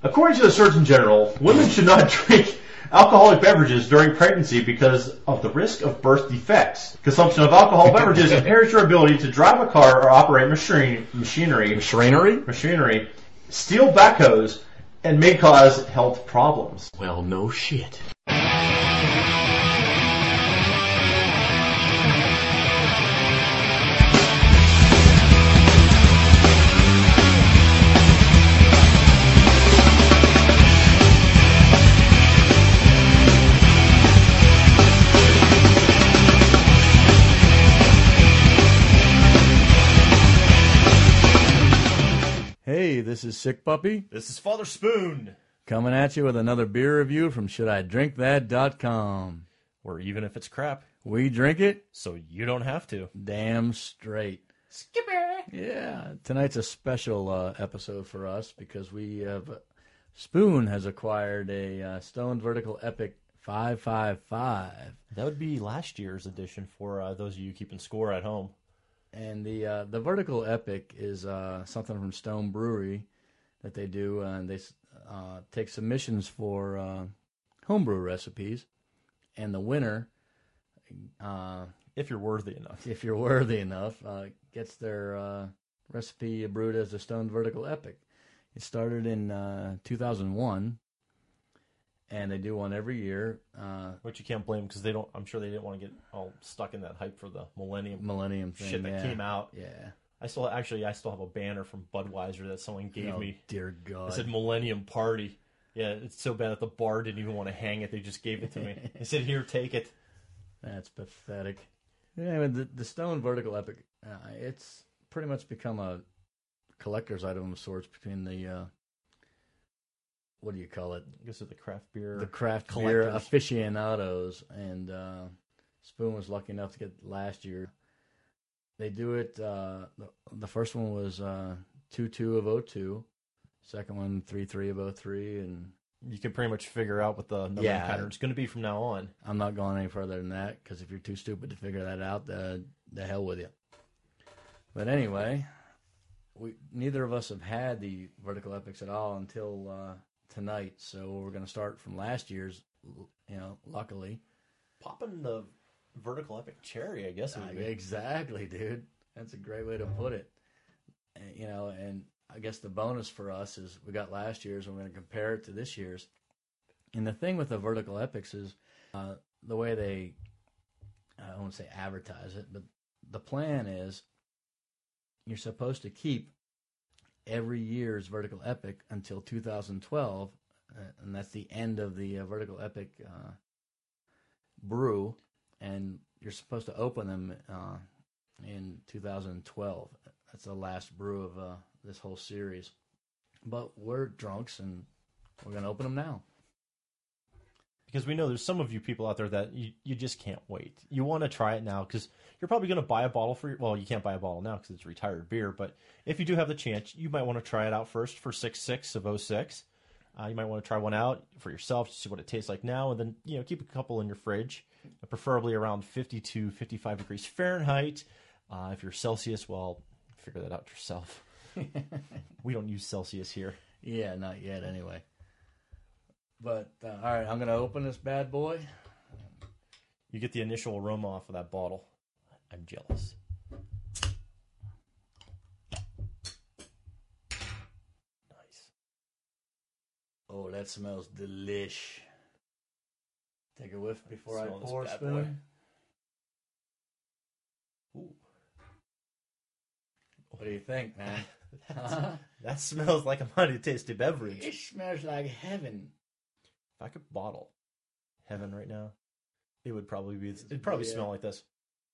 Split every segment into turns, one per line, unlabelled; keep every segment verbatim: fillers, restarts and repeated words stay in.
According to the Surgeon General, women should not drink alcoholic beverages during pregnancy because of the risk of birth defects. Consumption of alcohol beverages impairs your ability to drive a car or operate machinery, machinery,
machinery,
machinery, steal backhoes, and may cause health problems.
Well, no shit. Hey, this is Sick Puppy.
This is Father Spoon.
Coming at you with another beer review from should I drink that dot com.
Or even if it's crap,
we drink it,
so you don't have to.
Damn straight.
Skipper!
Yeah, tonight's a special uh, episode for us because we have... Uh, Spoon has acquired a uh, Stone Vertical Epic five five five.
That would be last year's edition for uh, those of you keeping score at home.
And the uh, the Vertical Epic is uh, something from Stone Brewery that they do, uh, and they uh, take submissions for uh, homebrew recipes, and the winner, uh,
if you're worthy enough,
if you're worthy enough, uh, gets their uh, recipe brewed as the Stone Vertical Epic. It started in uh, two thousand one. And they do one every year. Uh,
Which you can't blame because they don't. I'm sure they didn't want to get all stuck in that hype for the Millennium
Millennium thing,
shit that
yeah.
came out.
Yeah.
I still actually I still have a banner from Budweiser that someone gave
oh,
me.
Dear God.
It said Millennium Party. Yeah, it's so bad that the bar didn't even want to hang it. They just gave it to me. They said, "Here, take it."
That's pathetic. Yeah, I mean, the, the Stone Vertical Epic. Uh, it's pretty much become a collector's item of sorts between the. Uh, What do you call it?
I guess it's the craft beer.
The craft
collectors.
beer aficionados. And uh, Spoon was lucky enough to get last year. They do it, uh, the, the first one was uh, two two of oh two. Second one, three three of oh three. And
you can pretty much figure out what the numbering
yeah,
pattern is going to be from now on.
I'm not going any further than that, because if you're too stupid to figure that out, the, the hell with you. But anyway, we neither of us have had the Vertical Epics at all until... Uh, tonight, so we're going to start from last year's, you know, luckily.
Popping the Vertical Epic cherry, I guess. It would be.
Exactly, dude. That's a great way to put it. And, you know, and I guess the bonus for us is we got last year's, and we're going to compare it to this year's. And the thing with the Vertical Epics is uh, the way they, I won't say advertise it, but the plan is you're supposed to keep every year's Vertical Epic until two thousand twelve, uh, and that's the end of the uh, Vertical Epic uh, brew, and you're supposed to open them uh, in two thousand twelve. That's the last brew of uh, this whole series. But we're drunks, and we're going to open them now.
Because we know there's some of you people out there that you, you just can't wait. You want to try it now because you're probably going to buy a bottle for your... Well, you can't buy a bottle now because it's retired beer, but if you do have the chance, you might want to try it out first for six six of oh six. Uh, you might want to try one out for yourself to see what it tastes like now, and then you know keep a couple in your fridge, preferably around fifty to fifty-five degrees Fahrenheit. Uh, if you're Celsius, well, figure that out yourself. We don't use Celsius here.
Yeah, not yet anyway. But, uh, all right, I'm going to open this bad boy.
You get the initial aroma off of that bottle. I'm jealous. Nice.
Oh, that smells delish. Take a whiff before I,
Smell this
pour,
bad
Spoon.
Ooh.
What do you think, man?
That smells like a mighty tasty beverage.
It smells like heaven.
If I could bottle heaven right now, it would probably be. It'd probably
yeah.
smell like this.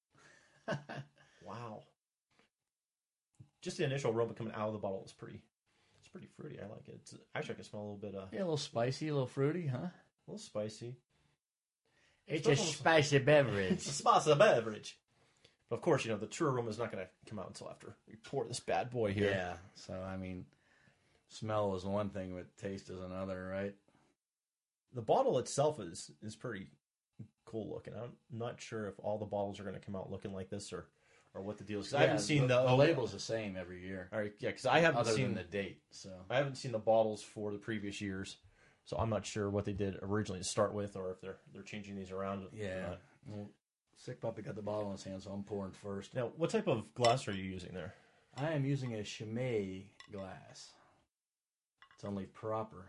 Wow! Just the initial aroma coming out of the bottle is pretty. It's pretty fruity. I like it. It's, actually, I can smell a little bit. Uh,
yeah, a little spicy, a little fruity, huh?
A little spicy.
It's a spicy beverage.
It's a spicy beverage. But of course, you know the true aroma is not going to come out until after we pour this bad boy here.
Yeah. So I mean, smell is one thing, but taste is another, right?
The bottle itself is is pretty cool looking. I'm not sure if all the bottles are going to come out looking like this or, or what the deal is. 'Cause
Yeah,
I haven't seen the,
the label's the same every year.
All right, yeah, because I haven't
Other
seen
than the date, so
I haven't seen the bottles for the previous years, so I'm not sure what they did originally to start with, or if they're they're changing these around. or
yeah.
not.
Well, Sick Puppy got the bottle in his hand, so I'm pouring first.
Now, what type of glass are you using there?
I am using a Chimay glass. It's only proper.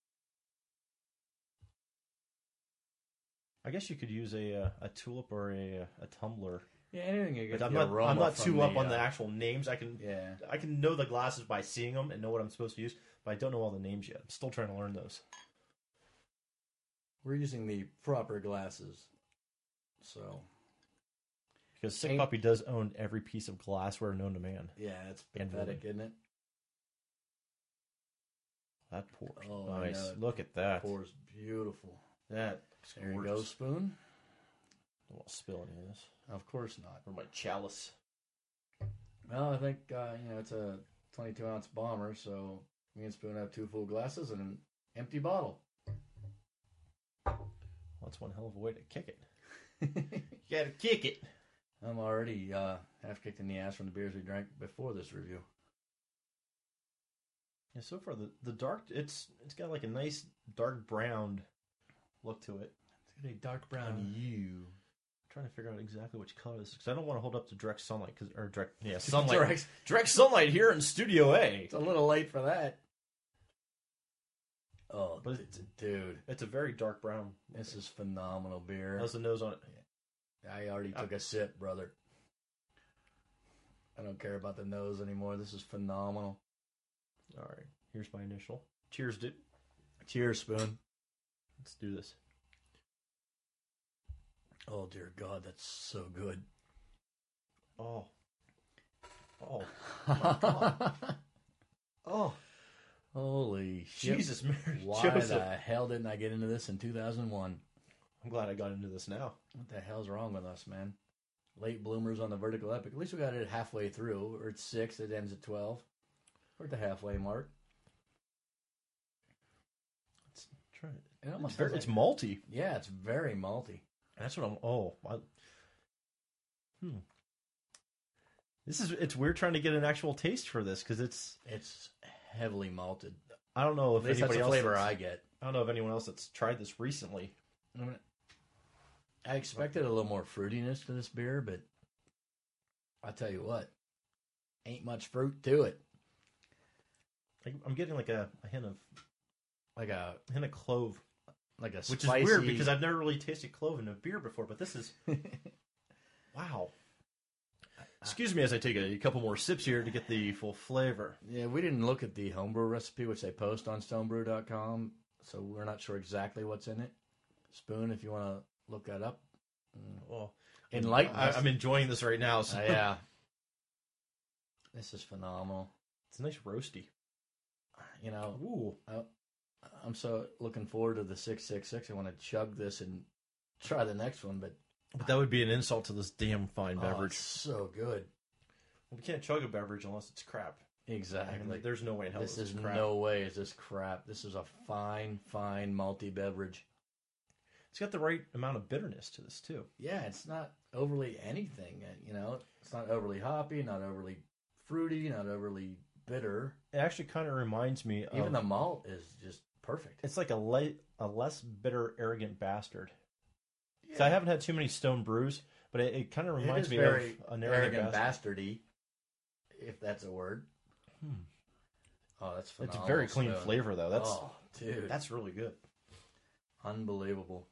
I guess you could use a uh, a tulip or a a tumbler.
Yeah, anything you get
But I'm
the
not
aroma
I'm not
from
too up
the,
on the
uh,
actual names. I can
Yeah.
I can know the glasses by seeing them and know what I'm supposed to use, but I don't know all the names yet. I'm still trying to learn those.
We're using the proper glasses. So,
Because Sick
Ain't-
Puppy does own every piece of glassware known to man.
yeah, it's
And
pathetic, isn't it?
That pours
Oh, I
nice.
know.
Look at that.
Pours beautiful.
That looks
There you
gorgeous.
go, spoon.
I won't spill any of this.
Of course not.
Or my chalice.
Well, I think, uh, you know, it's a twenty-two ounce bomber, so me and Spoon have two full glasses and an empty bottle.
Well, that's one hell of a way to kick it. You gotta kick it.
I'm already uh, half kicked in the ass from the beers we drank before this review.
Yeah, so far the, the dark it's it's got like a nice dark brown look to it.
It's got a dark brown
Uh,
hue.
Trying to figure out exactly which color this is because I don't want to hold up to direct sunlight because or direct yeah sunlight direct,
Direct-
sunlight here in Studio A.
It's a little late for that. Oh,
But
d-
it's-
d- dude,
It's a very dark brown.
this is phenomenal beer.
How's the nose on it?
I already took a sip, brother. I don't care about the nose anymore. This is phenomenal.
All right, here's my initial. Cheers, dude.
Cheers, Spoon.
Let's do this.
Oh, dear God, that's so good.
Oh, oh, my God. Oh,
Holy shit.
Jesus, Mary
Why
Joseph.
the hell didn't I get into this in two thousand one?
I'm glad I got into this now.
What the hell's wrong with us, man? Late bloomers on the Vertical Epic. At least we got it halfway through. Or it's six, it ends at twelve. We're at the halfway mark.
Let's try it.
It almost
It's, very,
has
it's
like-
malty.
Yeah, it's very malty.
That's what I'm. Oh, I, hmm. This is. It's weird trying to get an actual taste for this because it's.
It's heavily malted.
I don't know if
At least that's
anybody
the
else.
flavor
that's-
I get.
I don't know if anyone else that's tried this recently.
I mean, I expected a little more fruitiness to this beer, but I tell you what, ain't much fruit to it.
Like, I'm getting like a, a hint of
Like a
a hint of clove,
like a
which
spicy...
is weird because I've never really tasted clove in a beer before. But this is wow. Excuse me as I take a couple more sips here to get the full flavor.
Yeah, we didn't look at the homebrew recipe, which they post on stonebrew dot com, so we're not sure exactly what's in it. Spoon, if you want to look that up.
Well,
Enlighten
I,
us.
I'm enjoying this right now. So.
Uh, yeah. This is phenomenal.
It's nice roasty.
You know,
Ooh,
I'm so looking forward to the six six six. I want to chug this and try the next one, but
but that would be an insult to this damn fine
oh,
beverage.
it's so good.
We can't chug a beverage unless it's crap.
Exactly.
And there's no way in hell
This
this
is
crap.
no way is this crap. This is a fine, fine malty beverage.
It's got the right amount of bitterness to this too.
Yeah, it's not overly anything. uh, You know, it's not overly hoppy, not overly fruity, not overly bitter.
It actually kind of reminds me of
Even the malt is just perfect.
it's like a le- a less bitter, arrogant bastard. So I haven't had too many stone brews, but it, it kind of
It
reminds
is
me
very
of an
arrogant,
arrogant, bastard.
bastardy, if that's a word.
Hmm.
Oh, that's
It's
phenomenal.
a very clean
Stone.
flavor though. That's
oh, dude,
that's really good.
unbelievable.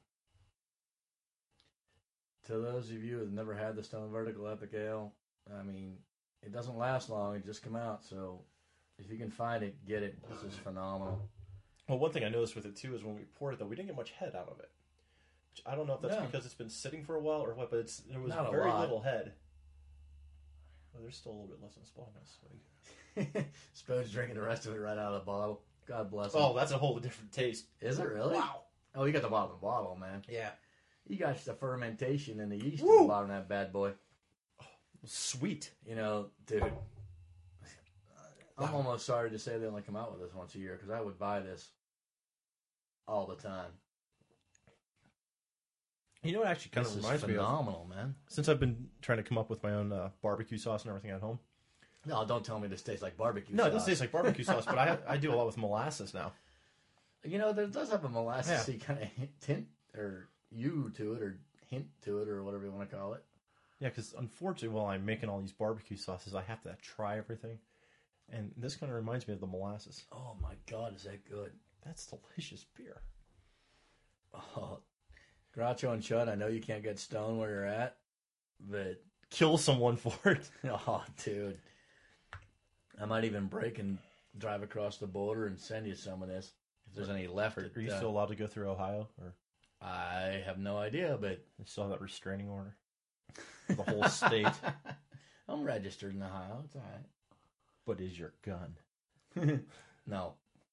To those of you who've never had the Stone Vertical Epic Ale, I mean, it doesn't last long. It just come out, so if you can find it, get it. This is phenomenal.
Well, one thing I noticed with it too is when we poured it though, we didn't get much head out of it. Which I don't know if that's
No.
because it's been sitting for a while or what, but it's there was
Not a
very
lot.
little head. Oh, there's still a little bit less than a spot.
Spoon's drinking the rest of it right out of the bottle. God bless him.
Oh, that's a whole different taste.
Is it really?
Wow.
Oh, you got the bottom of the bottle, man.
Yeah.
You got the fermentation and the yeast at
Woo!
the bottom of that bad boy.
Sweet.
You know, dude. I'm
Wow.
almost sorry to say they only come out with this once a year because I would buy this all the time.
You know what actually kind
This
of
is
reminds me of?
phenomenal, man.
Since I've been trying to come up with my own uh, barbecue sauce and everything at home.
No, don't tell me this tastes like barbecue
No,
sauce.
it doesn't taste like barbecue sauce, but I I do a lot with molasses now.
You know, there does have a molasses
Yeah.
kind of hint, hint or you to it, or hint to it, or whatever you want to call it.
Yeah, because unfortunately, while I'm making all these barbecue sauces, I have to try everything. And this kind of reminds me of the molasses.
Oh my God, is that good?
That's delicious beer.
Oh, Groucho and Chud, I know you can't get stoned where you're at, but
Kill someone for it.
oh, dude, I might even break and drive across the border and send you some of this if there's any left.
Are,
at,
are you
uh,
still allowed to go through Ohio? Or
I have no idea, but
you still have that restraining order? The whole state.
I'm registered in Ohio. It's all right.
But is your gun?
No.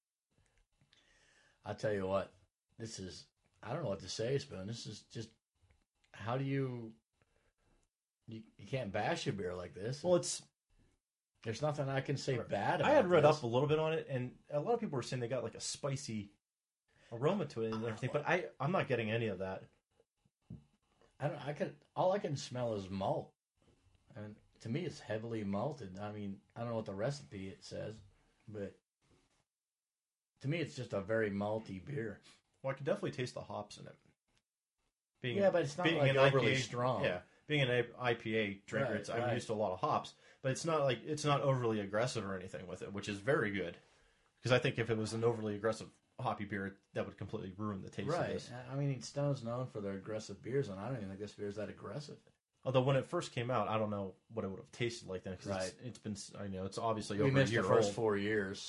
I'll tell you what, this is, I don't know what to say, Spoon. This is just, how do you, you, you can't bash a beer like this.
Well, it's...
There's nothing I can say bad about
I had read
this.
up a little bit on it, and a lot of people were saying they got like a spicy aroma to it and everything, but I, I'm not getting any of that.
I don't, I could, all I can smell is malt. And to me, it's heavily malted. I mean, I don't know what the recipe it says, but to me, it's just a very malty beer.
Well, I can definitely taste the hops in it. Being
Yeah, but it's not
being
like
an
overly
I P A
strong.
Yeah, being an I P A drinker,
Right,
it's, I'm
right.
used to a lot of hops, but it's not like it's not overly aggressive or anything with it, which is very good. Because I think if it was an overly aggressive hoppy beer, that would completely ruin the taste of
Right.
this.
I mean, Stone's known for their aggressive beers, and I don't even think this beer is that aggressive.
Although when it first came out, I don't know what it would have tasted like then. Because
Right.
it's, it's been, I know it's obviously
We
over
missed
a year
the first
old.
four years.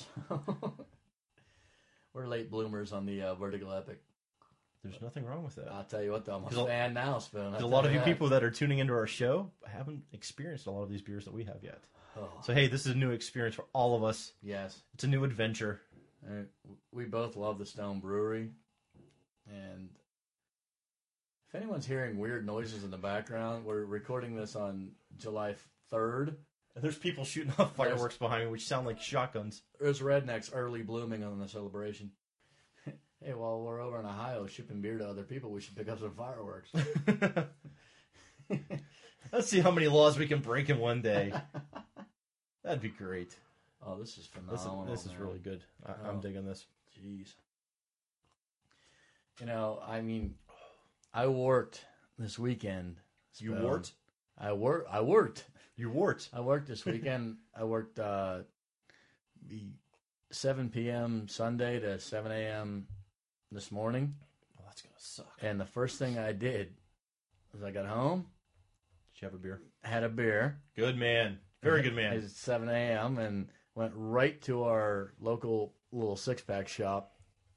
We're late bloomers on the uh, Vertical Epic.
There's nothing wrong with that.
I'll tell you what, though, I'm a
'Cause a-
fan now, Spoon. I'll
Because a
tell
lot of you
that.
people that are tuning into our show haven't experienced a lot of these beers that we have yet.
Oh,
So hey, this is a new experience for all of us.
yes.
It's a new adventure.
And we both love the Stone Brewery. And if anyone's hearing weird noises in the background, we're recording this on July third.
And there's people shooting off fireworks behind me, which sound like shotguns.
There's rednecks early blooming on the celebration. Hey, while we're over in Ohio shipping beer to other people, we should pick up some fireworks.
Let's see how many laws we can break in one day. That'd be great.
Oh, this is
This is,
phenomenal.
this is
man.
really good. I,
Oh.
I'm digging this.
Jeez. You know, I mean, I worked this weekend.
You
Spoon.
wart?
I work. I worked.
You wart.
I worked this weekend. I worked uh, the seven p.m. Sunday to seven a.m. this morning.
Oh, that's gonna suck.
And the first thing I did was I got home,
Did you have a beer?
had a beer.
Good man. Very good
It
man.
was seven a.m. and went right to our local little six-pack shop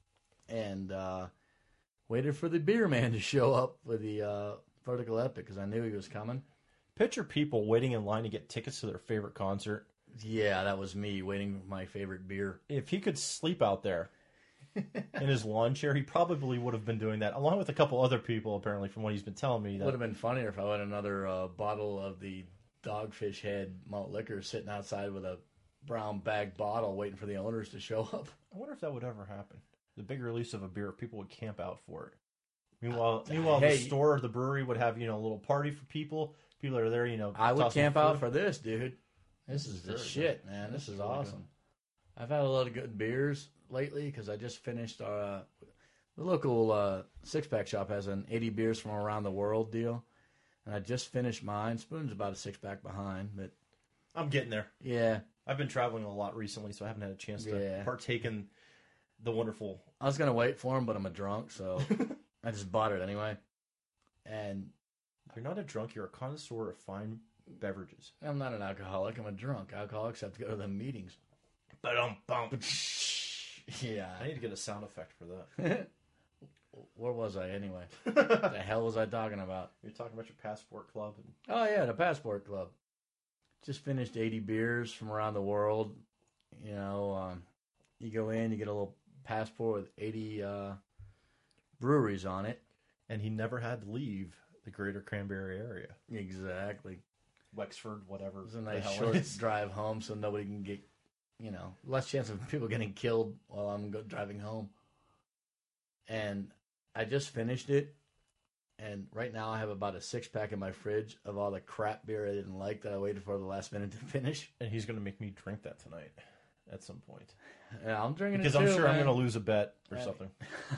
and uh, waited for the beer man to show up with the uh, Vertical Epic because I knew he was coming.
Picture people waiting in line to get tickets to their favorite concert.
Yeah, that was me waiting for my favorite beer.
If he could sleep out there in his lawn chair, he probably would have been doing that, along with a couple other people, apparently, from what he's been telling me.
It
That,
would have been funnier if I had another uh, bottle of the Dogfish Head malt liquor sitting outside with a brown bag bottle waiting for the owners to show up.
I wonder if that would ever happen. The big release of a beer, people would camp out for it. Meanwhile, meanwhile,
Hey.
the store or the brewery would have, you know, a little party for people. People are there, you know.
I would
tossing
camp
food.
out for this, dude. This is the
Very
shit,
good.
man. This,
This
is
is really
awesome. I've had a lot of good beers lately because I just finished our uh, the local uh, six pack shop has an eighty beers from around the world deal, and I just finished mine. Spoon's about a six pack behind, but
I'm getting there.
yeah,
I've been traveling a lot recently, so I haven't had a chance to
Yeah.
partake in the wonderful.
I was gonna wait for him, but I'm a drunk, so I just bought it anyway. And
You're not a drunk, you're a connoisseur of fine beverages.
I'm not an alcoholic. I'm a drunk. Alcoholics have to go to the meetings.
Ba-dum, bum.
Yeah.
I need to get a sound effect for that.
Where was I anyway? What the hell was I talking about?
You're talking about your passport club. And
Oh yeah, the Passport Club. Just finished eighty beers from around the world. You know, um, you go in, you get a little passport with eighty uh, breweries on it.
and he never had to leave the greater Cranberry area.
Exactly.
Wexford, whatever.
It was a
the
nice
hell it
short
is.
drive home, so nobody can get, you know, less chance of people getting killed while I'm go- driving home. And I just finished it, And right now I have about a six pack in my fridge of all the crap beer I didn't like that I waited for the last minute to finish.
And he's going to make me drink that tonight at some point.
Yeah, I'm drinking
because
it too,
I'm sure
man.
I'm going to lose a bet or
Right.
something.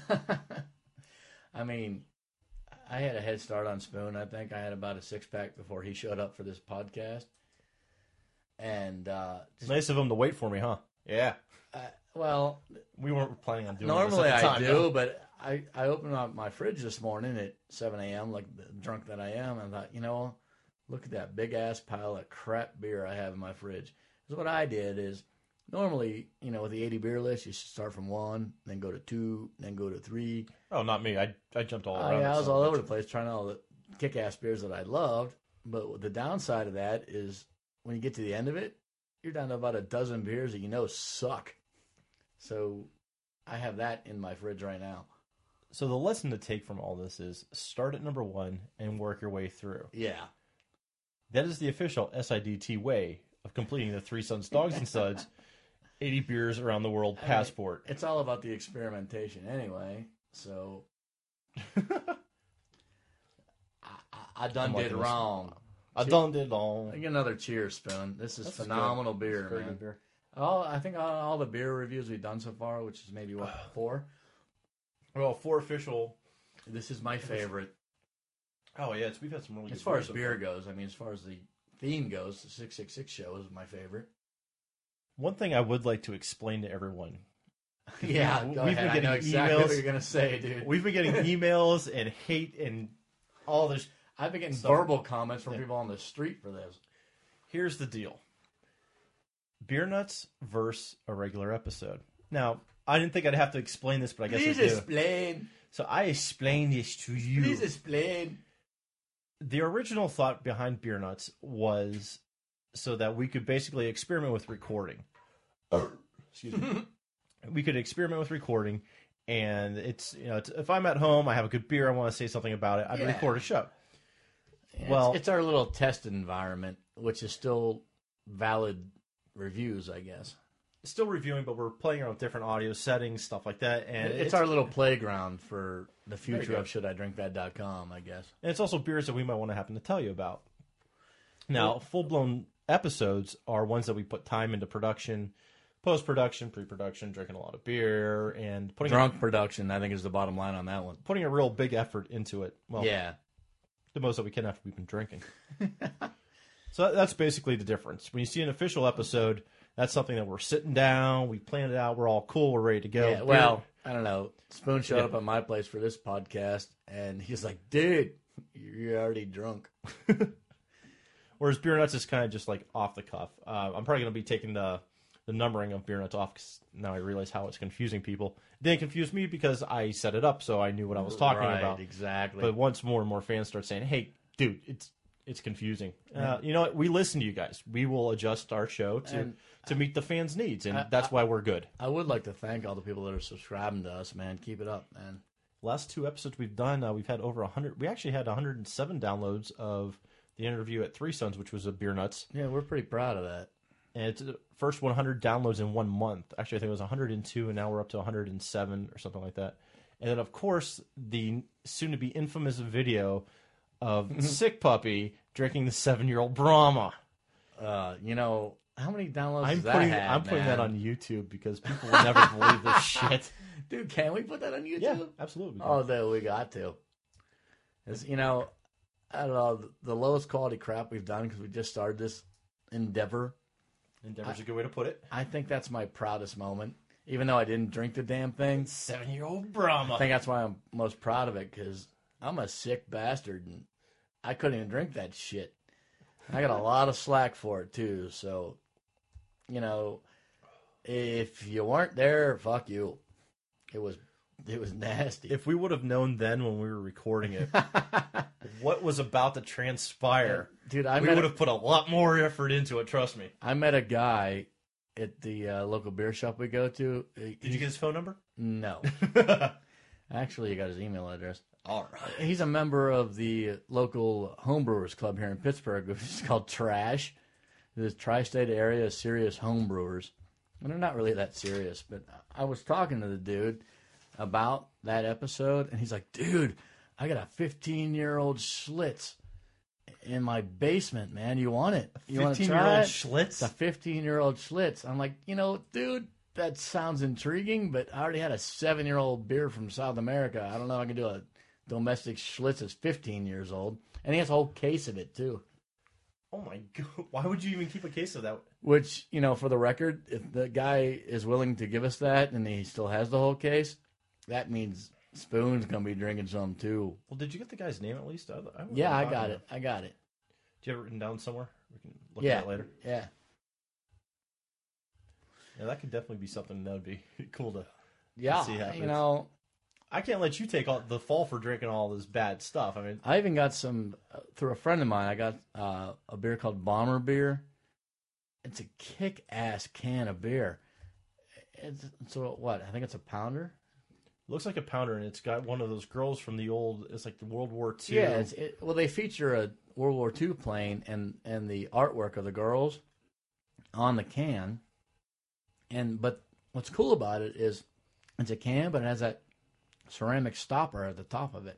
I mean, I had a head start on Spoon. I think I had about a six pack before he showed up for this podcast. And uh,
It's nice of him to wait for me, huh? Yeah.
uh, well,
We weren't planning on doing
normally
this at the
I
time,
do,
no.
but I, I opened up my fridge this morning at seven a.m. like the drunk that I am, and thought, you know, look at that big ass pile of crap beer I have in my fridge. So what I did is, normally, you know, with the eighty beer list, you should start from one, then go to two, then go to three.
Oh, not me. I I jumped all
Oh,
around.
yeah, I
it
was
so
all
much.
over the place trying all the kick-ass beers that I loved. But the downside of that is when you get to the end of it, you're down to about a dozen beers that you know suck. So I have that in my fridge right now.
So the lesson to take from all this is start at number one and work your way through.
Yeah.
That is the official S I D T way of completing the Three Sons Dogs and Suds eighty beers around the world
I mean,
passport.
It's all about the experimentation anyway. So I, I, I done
I'm
did
liking this.
wrong.
I done did all.
Get another cheers, Spoon. This is
This is
phenomenal
good.
beer,
It's very
man.
good beer.
All I think all, all the beer reviews we've done so far, which is maybe what four.
Well, four official.
This is my favorite
Oh yeah, it's, we've had some really.
as
good
far
beers
as
so
beer
far.
goes. I mean, as far as the theme goes, the six six six show is my favorite.
One thing I would like to explain to everyone.
Yeah,
We've
go
been
ahead. I
getting
know exactly what
emails.
you're gonna say, dude.
We've been getting emails and hate and all this.
I've been getting
Stuff.
verbal comments from
Yeah.
people on the street for this.
Here's the deal. Beer Nuts versus a regular episode. Now, I didn't think I'd have to explain this, but I guess I
Please
do.
explain.
So I explain this to you.
Please explain.
The original thought behind Beer Nuts was so that we could basically experiment with recording. Excuse me. We could experiment with recording, and it's you know it's, if I'm at home, I have a good beer, I want to say something about it, I'd
Yeah.
record a show.
Yeah,
Well-
it's, it's our little test environment, which is still valid reviews, I guess.
Still reviewing, but we're playing around with different audio settings, stuff like that, and
It's,
it's,
our little playground for the
There you
future
go.
of should I drink that dot com, I guess.
and it's also beers that we might want to happen to tell you about. Now, full blown episodes are ones that we put time into production, post production, pre production, drinking a lot of beer, and putting
Drunk production, I think, is the bottom line on that one.
putting a real big effort into it. Well,
Yeah.
the most that we can after we've been drinking. So that- that's basically the difference. When you see an official episode, that's something that we're sitting down, we planned it out, we're all cool, we're ready to go.
Yeah, well, I don't know. Spoon showed
Yeah.
up at my place for this podcast, and he's like, dude, you're already drunk.
Whereas Beer Nuts is kind of just like off the cuff. Uh, I'm probably going to be taking the the numbering of Beer Nuts off because now I realize how it's confusing people. It didn't confuse me because I set it up, so I knew what I was talking
Right,
about.
exactly.
But once more and more fans start saying, "Hey, dude, it's it's confusing," uh, you know what? We listen to you guys. We will adjust our show to
And
to meet the fans' needs, and
I-
that's why we're good.
I would like to thank all the people that are subscribing to us, man. Keep it up, man.
Last two episodes we've done, uh, we've had over one hundred. We actually had one hundred seven downloads of the interview at Three Sons, which was a Beer Nuts.
Yeah, we're pretty proud of that.
And it's the first one hundred downloads in one month. Actually, I think it was one hundred two, and now we're up to one hundred seven or something like that. And then, of course, the soon-to-be infamous video of Sick Puppy drinking the seven-year-old Brahma.
Uh, you know, how many downloads
I'm
does that
putting
have,
I'm putting
man?
that on YouTube because people will never believe this shit.
Dude, can we put that on YouTube?
Yeah, absolutely.
Oh, no, we got to. It's, you know, I don't know, the lowest quality crap we've done because we just started this endeavor.
Endeavor's a good way to put it.
I think that's my proudest moment. Even though I didn't drink the damn thing,
Seven-year-old Brahma.
I think that's why I'm most proud of it because I'm a sick bastard and I couldn't even drink that shit. I got a lot of slack for it too. So, you know, if you weren't there, fuck you. It was, it was nasty.
If we would have known then when we were recording it what was about to transpire,
Dude, I
we
met
would
a,
have put a lot more effort into it, trust me.
I met a guy at the uh, local beer shop we go to.
Did you get his phone number?
No. Actually, he got his email address.
All right.
He's a member of the local homebrewers club here in Pittsburgh, which is called Trash. The tri-state area of serious homebrewers. And they're not really that serious, but I was talking to the dude about that episode, and he's like, dude, I got a fifteen-year-old Schlitz in my basement, man. You want it? You want to try
fifteen-year-old
it?
Schlitz?
It's a fifteen-year-old Schlitz. I'm like, you know, dude, that sounds intriguing, but I already had a seven-year-old beer from South America. I don't know if I can do a domestic Schlitz that's fifteen years old. And he has a whole case of it, too.
Oh, my God. Why would you even keep a case of that?
Which, you know, for the record, if the guy is willing to give us that and he still has the whole case, that means Spoon's going to be drinking some, too.
Well, did you get the guy's name at least? I, I
Yeah, I got it. I got it.
Do you have it written down somewhere? We can look
Yeah.
at it later.
Yeah.
Yeah, that could definitely be something that would be cool to
Yeah,
see happens.
you know,
I can't let you take all the fall for drinking all this bad stuff. I mean,
I even got some, uh, through a friend of mine, I got uh, a beer called Bomber Beer. It's a kick-ass can of beer. It's, so what, I think it's a pounder?
it looks like a pounder, and it's got one of those girls from the old, it's like the World War Two.
Yeah, it's, it, well, they feature a World War Two plane and, and the artwork of the girls on the can. And But what's cool about it is it's a can, but it has that ceramic stopper at the top of it.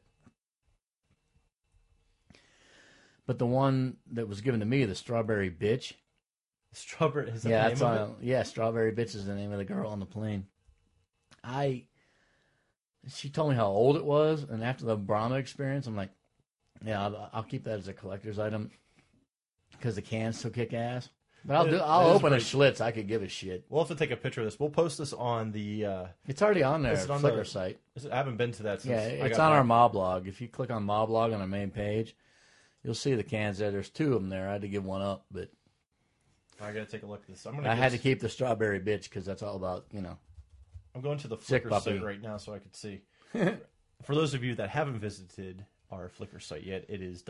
But the one that was given to me, the Strawberry Bitch.
Strawberry, is that
Yeah,
the
that's
name of
on.
it?
Yeah, Strawberry Bitch is the name of the girl on the plane. I. She told me how old it was, and after the Brahma experience, I'm like, yeah, I'll, I'll keep that as a collector's item because the can's so kick ass. But I'll
It-
do. I'll
it is
open a
pretty-
Schlitz. I could give a shit.
We'll have to take a picture of this. We'll post this on the. Uh,
It's already on there.
Is it on
Flickr
the-
site.
I haven't been to that since.
Yeah,
I
it's
got
on our
back.
Mob blog. If you click on Mob blog on our main page, you'll see the cans there. There's two of them there. I had to give one up, but
I gotta take a look at this. I'm gonna.
I
go
had to
s-
keep the Strawberry Bitch because that's all about, you know.
I'm going to the
Sick
Flickr
puppy.
site right now so I could see. For those of you that haven't visited our Flickr site yet, it is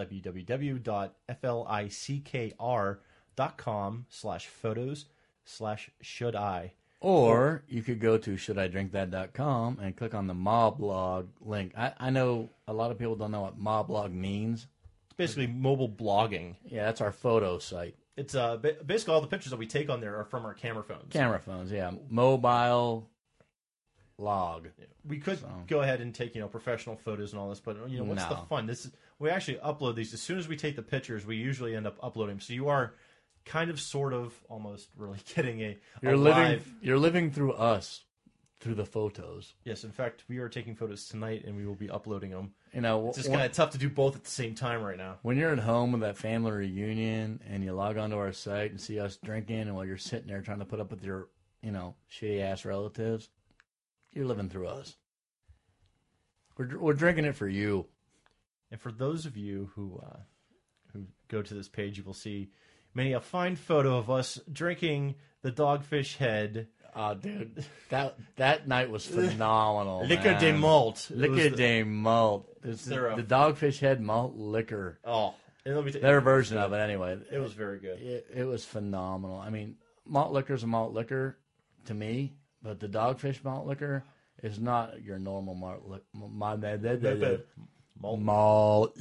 www.flickr.com slash photos slash should I.
Or you could go to should I drink that dot com and click on the Mob blog link. I, I know a lot of people don't know what Mob blog means.
It's basically mobile blogging.
Yeah, that's our photo site.
It's uh ba- basically all the pictures that we take on there are from our camera phones.
Camera phones, yeah. Mobile log.
We could
So.
go ahead and take, you know, professional photos and all this, but you know, what's the
No.
fun? This is we actually upload these as soon as we take the pictures. We usually end up uploading. So you are kind of, sort of, almost really getting a,
You're
a
living
live.
you're living through us, through the photos.
Yes, in fact, we are taking photos tonight, and we will be uploading them.
You know,
It's just
when,
kind of tough to do both at the same time right now.
when you're at home with that family reunion and you log onto our site and see us drinking, and while you're sitting there trying to put up with your, you know, shitty ass relatives, you're living through us. We're we're drinking it for you.
And for those of you who uh, who go to this page, you will see many a fine photo of us drinking the Dogfish Head
Oh, dude, that that night was phenomenal.
Liquor
man.
de Malt. It was
Liquor
the-
de Malt. It's
There
the,
a-
the Dogfish Head malt liquor.
Oh, and let me tell you,
Their version of it, anyway.
It was very good.
It, it was phenomenal. I mean, malt liquor is a malt liquor to me, but the Dogfish malt liquor is not your normal malt liquor. My bad. bad, bad, bad.
Malt.
Malt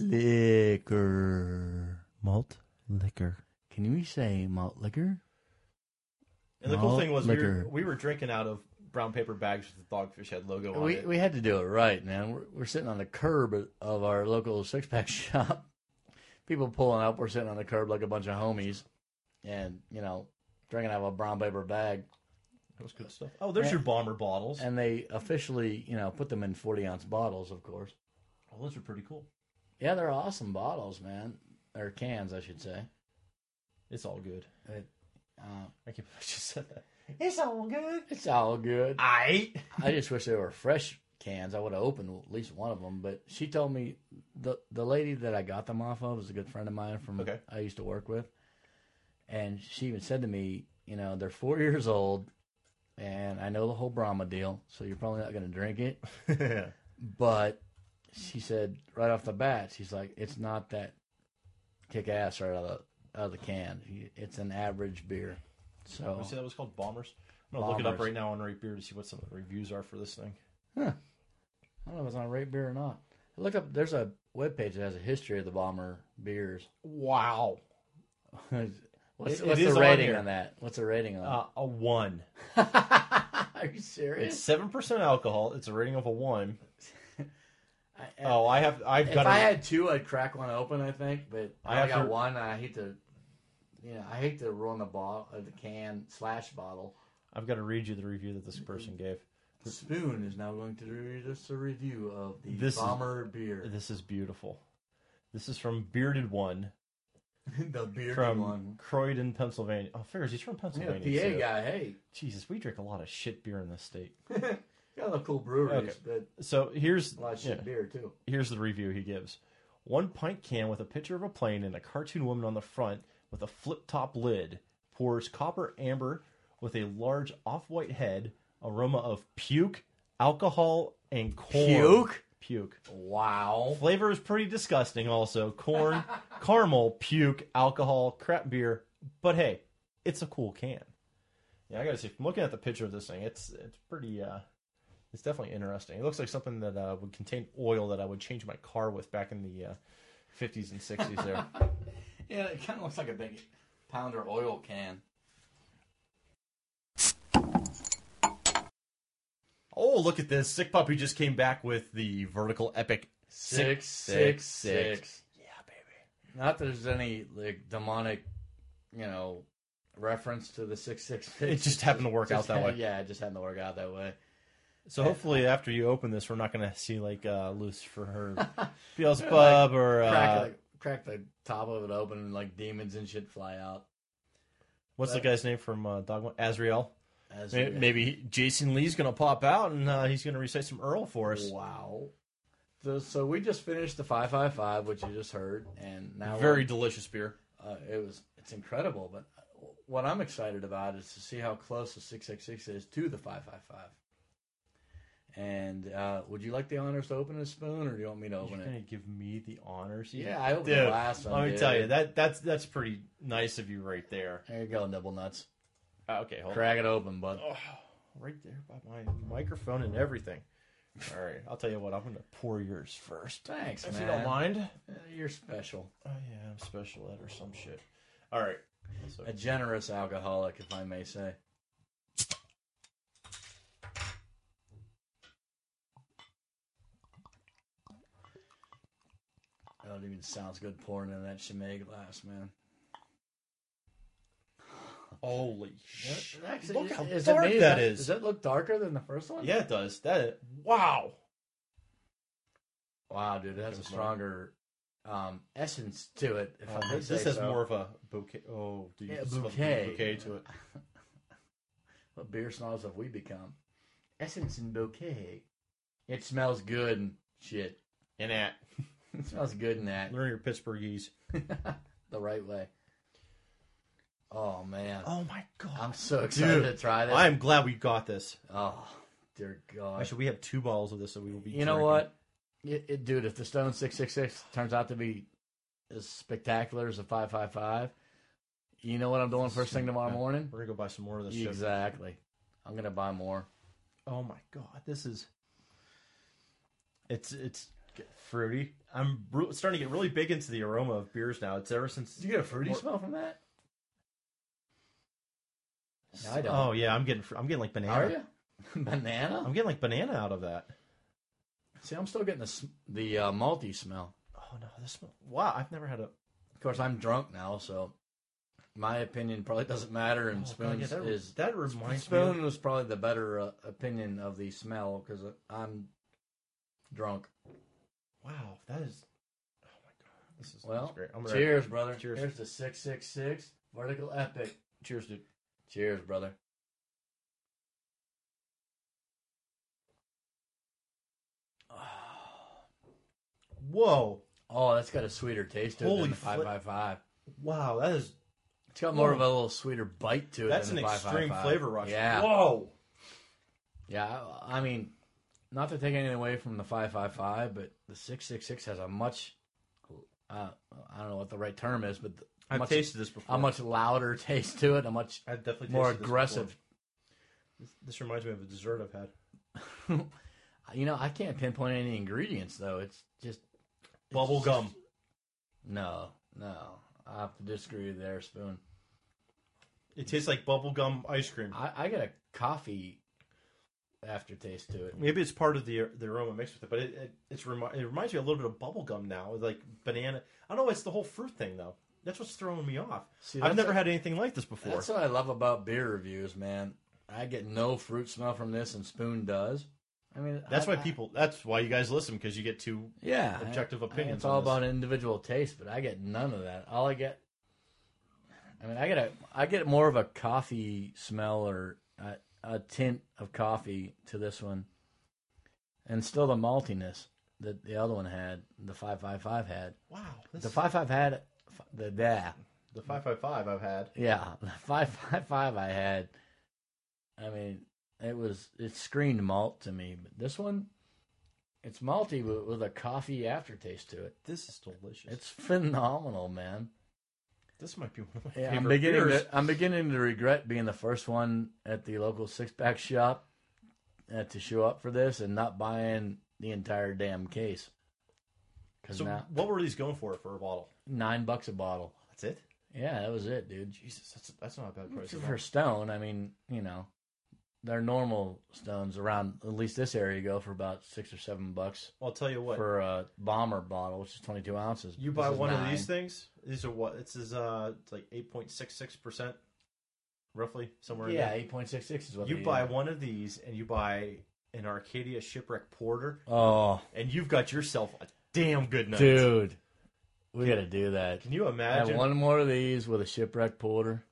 liquor.
Malt liquor.
Can you say malt liquor?
And the cool
Malt
thing was we were,
liquor.
we were drinking out of brown paper bags with the Dogfish Head logo on
We
it.
we had to do it right, man. We're, we're sitting on the curb of our local six pack shop. People pulling up. We're sitting on the curb like a bunch of homies, and you know, drinking out of a brown paper bag.
That was good stuff. Oh, there's
And-
your bomber bottles.
And they officially, you know, put them in forty ounce bottles, of course.
Oh, those are pretty cool.
Yeah, they're awesome bottles, man. Or cans, I should say.
It's all good.
It, uh,
I can't believe I just said that. It's all good.
it's all good.
I.
I just wish they were fresh cans. I would have opened at least one of them. But she told me the the lady that I got them off of is a good friend of mine from
Okay.
I used to work with, and she even said to me, you know, they're four years old, and I know the whole Brahma deal, so you're probably not going to drink it. But she said right off the bat, she's like, it's not that kick ass right out of the, out of the can. It's an average beer. So
You say that was called Bombers? I'm going to look it up
Bombers.
right now on Rate Beer to see what some of the reviews are for this thing.
Huh. I don't know if it's on Rate Beer or not. Look up. There's a webpage that has a history of the Bomber beers.
Wow.
what's
It-
what's
it is
the
on
rating
here.
on that? What's the rating on
Uh, a one.
it? Are you
It's
serious?
seven percent alcohol. It's a rating of a one.
I,
Oh, I have. I've
if
got.
I
a,
had two, I'd crack one open. I think, but
I
I,
have
got
to-
one. And I hate to, you know, I hate to ruin the bottle, uh, the can slash bottle.
I've got to read you the review that this person gave.
Spoon is now going to read us a review of the
This is-
Bomber beer.
This is beautiful. This is from Bearded One
The beer
from
one.
Croydon, Pennsylvania. Oh, fairs. He's from
Yeah,
Pennsylvania.
P A
too.
guy. Hey,
Jesus, we drink a lot of shit beer in this state.
got a lot of cool breweries,
Okay.
but
So here's
a lot of shit
yeah,
beer too.
here's the review he gives. One pint can with a picture of a plane and a cartoon woman on the front with a flip top lid pours copper amber with a large off-white head, aroma of puke, alcohol, and corn.
Puke?
Puke.
Wow.
Flavor is pretty disgusting also. Corn, caramel, puke, alcohol, crap beer. But hey, it's a cool can. Yeah, I gotta say, from looking at the picture of this thing, it's it's pretty, uh, it's definitely interesting. It looks like something that uh, would contain oil that I would change my car with back in the uh, fifties and sixties there.
Yeah, it kind of looks like a big pounder oil can.
Oh, look at this. Sick Puppy just came back with the Vertical Epic
Six, six, six.
Yeah, baby.
Not that there's any like demonic, you know, reference to the six six six.
It just happened to work out that way.
Yeah, it just happened to work out that way.
So hopefully after you open this, we're not going to see like uh, Lucifer or Beelzebub or... Uh,
Crack, the, crack the top of it open and like demons and shit fly out.
what's
but-
the guy's name from uh, Dogma? Azrael.
As
Maybe, maybe Jason Lee's going to pop out and uh, he's going to recite some Earl for us.
Wow. So, so we just finished the five five five, which you just heard, and now
Very
we're-
delicious beer.
uh, it was it's incredible. But what I'm excited about is to see how close the six six six is to the five five five. And uh, would you like the honors to open a spoon, or do you want me to
You're
open
going
it?
to give me the honors?
Yeah, I opened
Dude,
the last one.
let me
dude.
tell you, that that's that's pretty nice of you right there.
There you go, nibble nuts.
Uh, okay, hold
Crack it open, bud.
on. Oh, right there by my microphone and everything. All right, I'll tell you what, I'm going to pour yours first.
Thanks,
If
man.
you don't mind.
Uh, You're special.
Oh, yeah, I'm special ed or some shit. All right. So,
A generous alcoholic, if I may say. Oh, it even sounds good pouring in that Chimay glass, man.
holy shit.
Actually,
Look how
is
dark
it me?
that
Does
is.
Does that look darker than the first one?
Yeah, it does. That wow.
Wow, dude, it has a stronger um, essence to it. If
Oh,
I may
this this
say
has
so.
more of a bouquet. Oh, do you
Yeah,
smell the
bouquet.
bouquet to it?
What beer snobs have we become? Essence and bouquet. It smells good and shit.
And that.
It smells good in that.
Learn your Pittsburghese.
The right way. Oh man,
Oh my god.
I'm so excited
Dude,
to try this.
I'm glad we got this.
Oh dear God.
Actually, we have two bottles of this that we will be.
you know
drinking.
what, it, it, dude? If the Stone six six six turns out to be as spectacular as a five five five, you know what I'm doing first thing tomorrow
Yeah.
morning?
We're gonna go buy some more of this shit.
Exactly. I'm gonna buy more.
Oh my god, this is. It's it's fruity. I'm re- starting to get really big into the aroma of beers now. It's ever since.
Did you get a fruity
Or-
smell from that? No, I don't.
Oh yeah, I'm getting fr- I'm getting like banana.
Are you? Banana?
I'm getting like banana out of that.
See, I'm still getting the s- the uh, malty smell.
Oh no, this smell. Wow, I've never had a.
Of course, I'm drunk now, so my opinion probably doesn't matter. And
Oh,
Spoon's
God, yeah, that,
is
that reminds me.
Spoon
Of,
was probably the better uh, opinion of the smell because I'm drunk.
wow, that is. Oh my god, this is
Well,
this is great. I'm gonna,
cheers, brother.
Cheers.
Here's the six six six Vertical Epic.
Cheers, dude.
Cheers, brother.
Whoa!
Oh, that's got a sweeter taste to it
Holy
than the
fli-
five five five.
Wow, that is.
It's got more
Whoa.
of a little sweeter bite to it.
That's
than
an
the
extreme
five five five.
flavor rush.
Yeah.
Whoa!
Yeah, I I mean, not to take anything away from the five five five, but the six six six has a much, uh, I don't know what the right term is, but a
I've
much,
tasted this before.
a much louder taste to it, a much
I've definitely
more
tasted this
aggressive.
before. This, this reminds me of a dessert I've had.
You know, I can't pinpoint any ingredients though. It's just it's
Bubble
just-
gum.
No, no, I have to disagree with there, Spoon.
It tastes like bubblegum ice cream.
I, I get a coffee aftertaste to it.
Maybe it's part of the the aroma mixed with it, but it it, it's remi- it reminds me a little bit of bubble gum now, like banana. I don't know. It's the whole fruit thing though. That's what's throwing me off.
See,
I've
that's
never
a-
had anything like this before.
That's what I love about beer reviews, man. I get no fruit smell from this, and Spoon does. I mean,
That's
I,
why people. That's why you guys listen, because you get two
yeah,
objective
I-
opinions.
It's all
on this.
about individual taste, but I get none of that. All I get, I mean, I get a, I get more of a coffee smell or a, a tint of coffee to this one, and still the maltiness that the other one had, the five five five had.
Wow. This,
The five five had the yeah,
the five five five I've had.
yeah, the five five five I had. I mean, it was it screamed malt to me, but this one, it's malty but with a coffee aftertaste to it.
This is delicious.
It's phenomenal, man.
This might be one of my
Yeah,
favorite
I'm beginning
beers.
to I'm beginning to regret being the first one at the local six pack shop uh, to show up for this and not buying the entire damn case. Because
So,
now
what were these going for for a bottle?
nine bucks a bottle.
That's it.
Yeah, that was it, dude.
Jesus, that's that's not a bad price.
For,
at
for
all.
Stone, I mean, you know, their normal Stones around at least this area go for about six or seven bucks
I'll tell you what.
for a bomber bottle, which is twenty-two ounces.
You
This
buy
is
one of
nine.
these things. These are what? This is uh, it's like eight point six six percent, roughly somewhere.
Yeah,
in there.
eight point six six is what
You
they
buy
do.
one of these, and you buy an Arcadia Shipwreck Porter,
Oh,
and you've got yourself a damn good night,
dude, we got to do that.
Can you
Have
imagine?
one more of these with a shipwreck porter,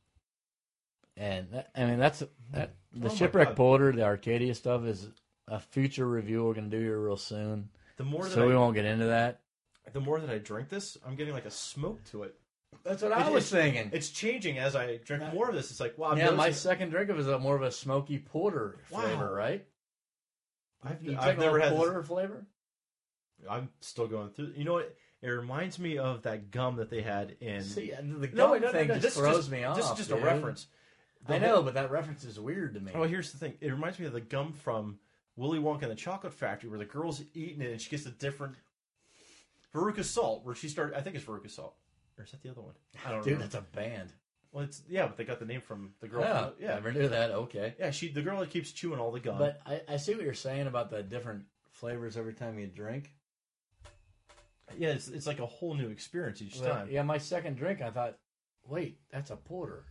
and that, I mean that's that. The
Oh my
shipwreck
God.
porter, the Arcadia stuff is a future review we're gonna do here real soon.
The more that
So
I,
we won't get into that.
the more that I drink this, I'm getting like a smoke to it.
That's what
I was
thinking.
It's changing as I drink more of this. It's like, wow, I'm
Yeah, my
noticing-
second drink of it is a more of a smoky porter
Wow.
flavor, right?
I've,
You
I've
take a
never
little
had.
porter flavor.
This, I'm still going through. You know what? It reminds me of that gum that they had in.
See, the gum
no, wait, no,
thing
no, no.
just
This is
throws
just,
me off.
This is just
dude.
a reference.
I
The
know,
whole-
but that reference is weird to me.
Oh, here's the thing. It reminds me of the gum from Willy Wonka and the Chocolate Factory, where the girl's eating it and she gets a different Veruca Salt, where she started. I think it's Veruca Salt, or is that the other one? I don't
Dude,
know.
that's a band.
Well, it's yeah, but they got the name from the girl.
Yeah,
from the- yeah,
never knew that. Okay.
yeah. She, the girl that keeps chewing all the gum.
But I, I see what you're saying about the different flavors every time you drink.
yeah, it's it's like a whole new experience each
But,
time.
yeah, my second drink, I thought, wait, that's a porter.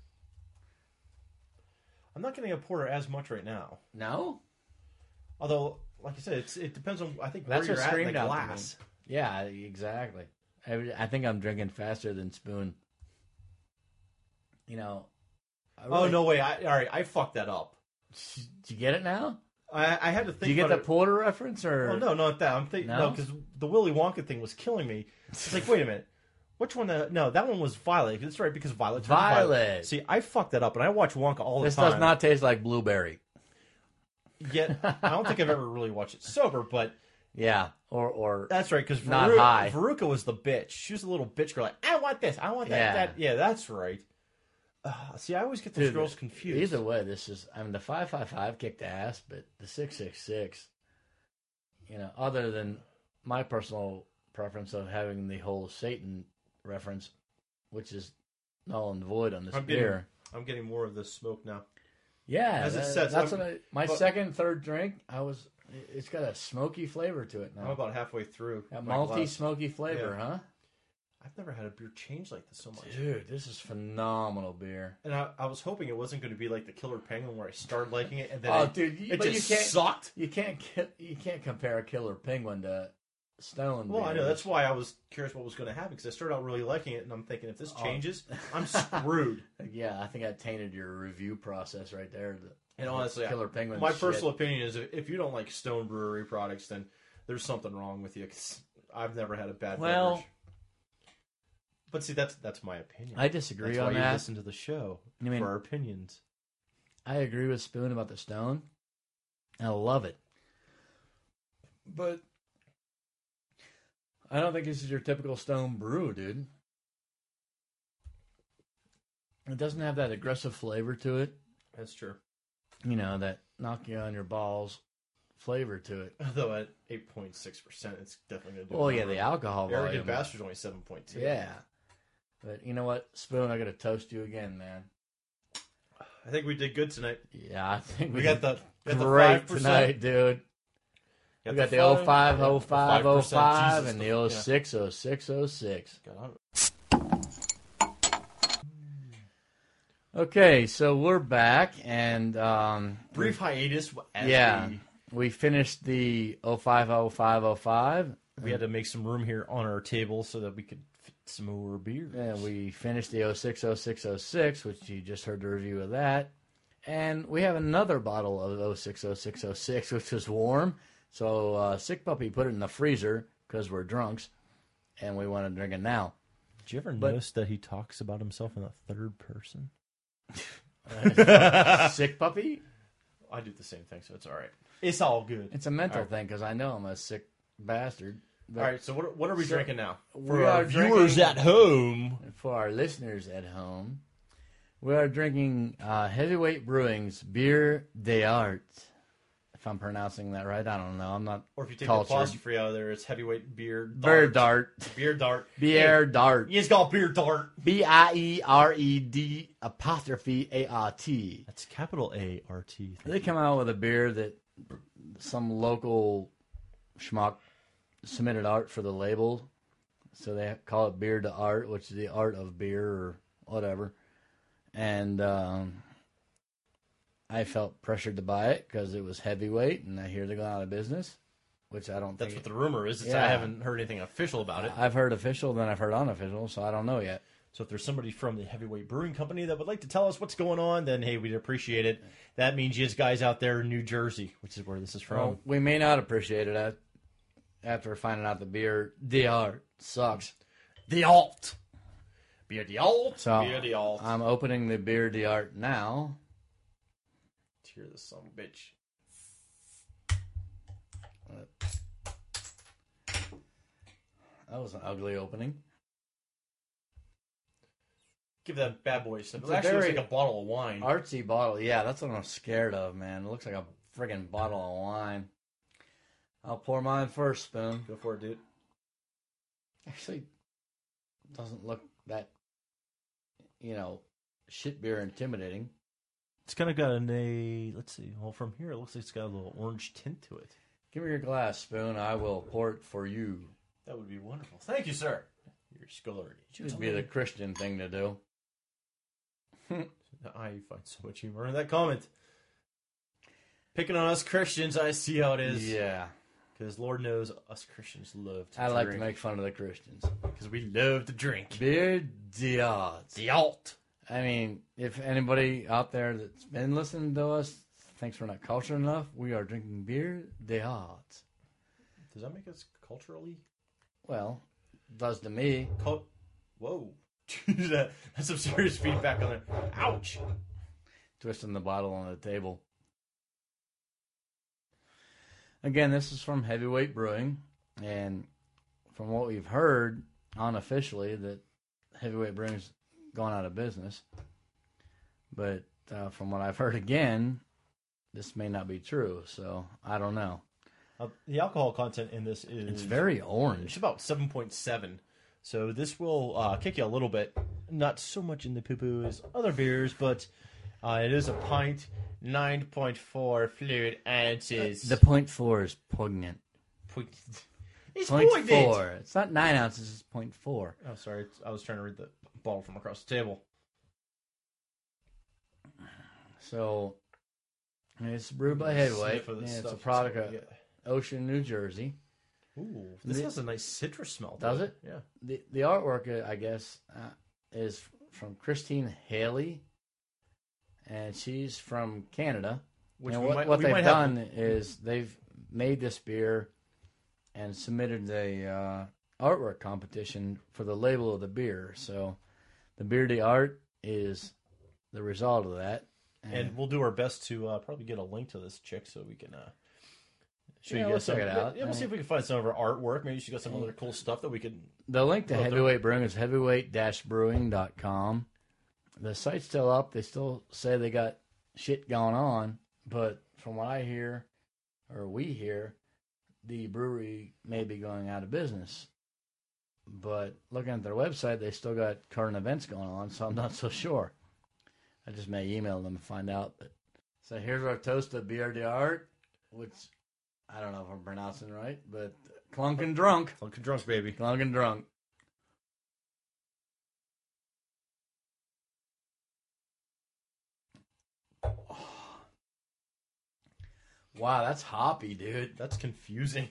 I'm not getting a porter as much right now,
No?
although, like I said, it's it depends on I think
That's
where
what
you're at in
screamed
the
out to
glass.
Yeah, exactly. I, I think I'm drinking faster than Spoon. You know. I
Oh
really-
no way! I, all right, I fucked that up.
Did you get it now?
I, I had to think.
Did you get
about
the
it.
porter reference or?
Oh no, not that. I'm thinking
No?
no, because the Willy Wonka thing was killing me. It's like, wait a minute, which one? Uh, no, that one was Violet. That's right, because Violet. turned
Violet.
See, I fucked that up, and I watch Wonka all the
This
time.
does not taste like blueberry.
Yet, I don't think I've ever really watched it sober, but
Yeah, or or
that's right, because
Not
Veruca,
high.
Veruca was the bitch. She was a little bitch girl. Like, I want this. I want that.
Yeah.
That. Yeah, that's right. Uh, see, I always get those
Dude,
girls confused.
Either way, this is. I mean, the five five five kicked ass, but the six six six. You know, other than my personal preference of having the whole Satan reference, which is null and void on this
I'm getting,
beer.
I'm getting more of the smoke now.
Yeah,
As it
that-
sets,
that's
I'm-
what I, my
but-
second, third drink. I was. It's got a smoky flavor to it
I'm
now.
about halfway through.
A
my
malty,
glass.
smoky flavor, huh?
I've never had a beer change like this so much.
Dude, this is phenomenal beer.
And I, I was hoping it wasn't going to be like the Killer Penguin, where I started liking it and then
Oh,
it,
dude, you,
it
but
just
you can't.
sucked.
You can't. ki- You can't compare a Killer Penguin to Stone.
Well, I know
beers.
that's why I was curious what was going to happen, because I started out really liking it, and I'm thinking if this
Oh.
changes, I'm screwed.
Yeah, I think I tainted your review process right there. The-
And honestly,
Killer Penguin.
My
shit.
personal opinion is if if you don't like Stone Brewery products, then there's something wrong with you. 'Cause I've never had a bad
Well-
beverage. But see, that's that's my opinion.
I disagree
that's
on
why you
that.
listen to the show
I mean,
for our opinions.
I agree with Spoon about the Stone. I love it, but I don't think this is your typical Stone brew, dude. It doesn't have that aggressive flavor to it.
That's true.
You know, that knock you on your balls flavor to it.
Although at eight point six percent, it's definitely going to do.
Oh
a
yeah,
number.
the alcohol volume.
Arrogant Bastard's only seven point two.
Yeah. But you know what, Spoon, I gotta toast you again, man.
I think we did good tonight.
Yeah, I think
We got the, we got the
great
five percent.
tonight, dude. We got the oh five, oh five, oh five, and the oh six, oh six, oh six. Okay, so we're back, and um,
Brief hiatus. As
yeah,
we,
we finished the oh five, oh five, oh five.
we had to make some room here on our table so that we could fit some more beers.
And we finished the oh six, oh six, oh six, which you just heard the review of that. And we have another bottle of oh six, oh six, oh six, which was warm. So uh, Sick Puppy put it in the freezer because we're drunks, and we want to drink it now.
Did you ever
But-
notice that he talks about himself in the third person?
Sick Puppy?
I do the same thing, so it's all right. It's all good.
It's a mental
All right.
thing because I know I'm a sick bastard. But
All right, so what, what are we
So,
drinking now?
we
For
are
our viewers
drinking-
at home.
For our listeners at home, we are drinking uh, Heavyweight Brewing's Beer d'Art. If I'm pronouncing that right, I don't know. I'm not
Or if you take
cultured.
the apostrophe out of there, it's heavyweight beer
Beer
dart.
Dart.
Beer dart.
Beer Dart.
Hey, it's called beer dart.
B I E R E D apostrophe A R T.
That's capital A R T.
They come out with a beer that some local schmuck submitted art for the label. So they call it Beer to Art, which is the art of beer or whatever. And um, I felt pressured to buy it because it was heavyweight, and I hear they're going out of business, which I don't
That's
think.
what the rumor is. It's,
Yeah.
I haven't heard anything official about it.
I've heard official, then I've heard unofficial, so I don't know yet.
So if there's somebody from the Heavyweight Brewing Company that would like to tell us what's going on, then hey, we'd appreciate it. That means you guys out there in New Jersey, which is where this is from.
Well, we may not appreciate it at, after finding out the beer d'Art sucks.
the alt. Beer the alt.
So
Beer the alt.
I'm opening the beer d'Art now.
Tear this son of a bitch.
That was an ugly opening.
Give that bad boy a sip. It
It's a
actually
very-
looks like a bottle of wine.
Artsy bottle. Yeah, that's what I'm scared of, man. It looks like a friggin' bottle of wine. I'll pour mine first, Spoon.
Go for it, dude.
Actually, doesn't look that, you know, shit beer intimidating.
It's kind of got an a. Let's see. Well, from here it looks like it's got a little orange tint to it.
Give me your glass, Spoon. I will pour it for you.
That would be wonderful. Thank you, sir. Your scholarity.
Should be the Christian thing to do.
I find so much humor in that comment. Picking on us Christians, I see how it is.
Yeah.
Because Lord knows us Christians love to
I
drink.
like to make fun of the Christians.
Because we love to drink.
Beer d'Art.
The alt.
I mean, if anybody out there that's been listening to us thinks we're not cultured enough, we are drinking beer d'Art.
Does that make us culturally?
Well, does to me.
Cult- Whoa. that, that's some serious feedback on there. Ouch.
Twisting the bottle on the table. Again, this is from Heavyweight Brewing, and from what we've heard unofficially, that Heavyweight Brewing's gone out of business. But uh, from what I've heard again, this may not be true, so I don't know.
Uh, the alcohol content in this is...
It's very
It's
orange.
about seven point seven. So this will uh, kick you a little bit. Not so much in the poo-poo as other beers, but uh, it is a pint, nine point four fluid ounces.
The point four is poignant.
Point... It's
Point
poignant.
four. It's not nine ounces, it's point four.
Oh, sorry. I was trying to read the bottle from across the table.
So, it's brewed by
Sniff
Heavyweight.
of
And
this
it's a
stuff.
product of
Yeah.
Ocean, New Jersey.
Ooh, this
The-
has a nice citrus smell. to
Does it?
Yeah.
The the artwork, uh, I guess, uh, is from Christine Haley, and she's from Canada.
Which
and
we
what,
might,
what
we
they've
might
done
have.
is they've made this beer and submitted a uh, artwork competition for the label of the beer. So the Beer d'Art is the result of that.
And we'll do our best to uh, probably get a link to this chick so we can uh, show
Yeah,
you
we'll
guys some.
check it out.
Yeah, we'll see if we can find some of her artwork. Maybe she's got some other cool stuff that we could.
The link to
Well, they're-
Heavyweight Brewing is heavyweight dash brewing dot com. The site's still up. They still say they got shit going on, but from what I hear, or we hear, the brewery may be going out of business. But looking at their website, they still got current events going on, so I'm not so sure. I just may email them and find out. But so here's our toast to Bière d'Art, which I don't know if I'm pronouncing it right, but clunk and drunk.
Clunk and drunk, baby.
Clunk and drunk. Wow, that's hoppy, dude.
That's confusing.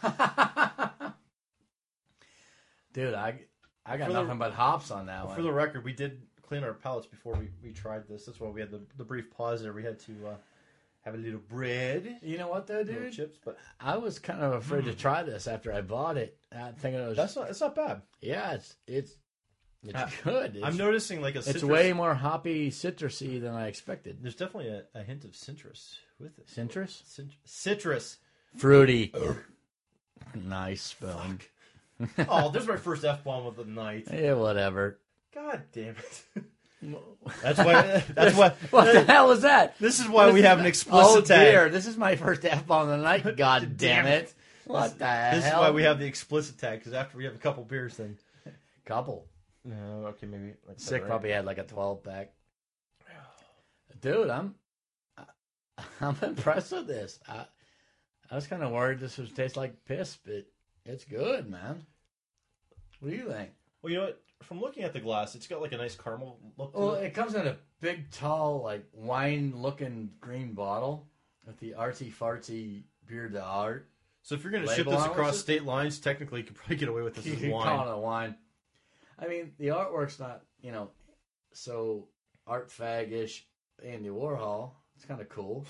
Dude, I I got
For the-
nothing but hops on that one.
For the record, we did clean our palates before we, we tried this. That's why we had the, the brief pause there. We had to uh, have a little bread,
You know what though,
little
dude?
chips, but
I was kind of afraid to try this after I bought it. I thinking it was
that's not it's not bad.
yeah, it's it's it's
Uh,
good. It's,
I'm noticing like a
it's
citrus.
way more hoppy, citrusy than I expected.
There's definitely a, a hint of citrus with it.
Citrus,
Cint- citrus.
fruity. Nice spoon.
Oh, there's my first F bomb of the night.
Yeah, whatever.
God damn it. That's why. That's why.
What the hell was that?
This is why we have an explicit
Oh
tag.
dear, this is my first F bomb of the night. God damn it! What the hell?
This is why we have the explicit tag, because after we have a couple beers, then
couple.
no, okay, maybe like
Sick
right?
probably had like a twelve pack. Dude, I'm I'm impressed with this. I I was kind of worried this would taste like piss, but it's good, man. What do you think?
Well, you know what? From looking at the glass, it's got like a nice caramel look to
Well,
it.
it comes in a big, tall, like wine-looking green bottle with the artsy fartsy Bière d'Art.
So if you're going to ship
label
this
on it,
across
was it?
state lines, technically you could probably get away with this
You
as
can
wine.
call it a wine. I mean, the artwork's not, you know, so art fag-ish Andy Warhol. It's kind of cool.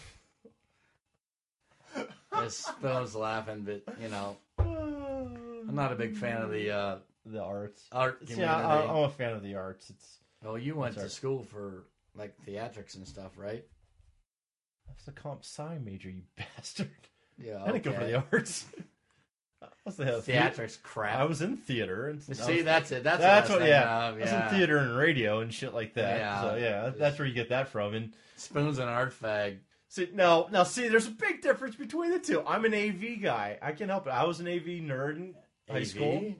This Spoon's laughing, but, you know, I'm not a big fan of the uh,
The arts.
art community.
Yeah, I, I'm a fan of the arts. It's
Well, you went
Sorry.
to school for, like, theatrics and stuff, right?
that's a comp sci major, you bastard.
Yeah,
I didn't go for the arts. What's the hell?
Theatrics crap.
I was in theater and I
See,
was-
that's it. That's,
That's
what,
what.
I was
Yeah,
thinking of,
I was
yeah.
in theater and radio and shit like that.
Yeah.
So yeah, that's where you get that from. And
Spoon's an art fag.
see, no, now see, there's a big difference between the two. I'm an A V guy. I can help it. I was an A V nerd in high
A V?
school.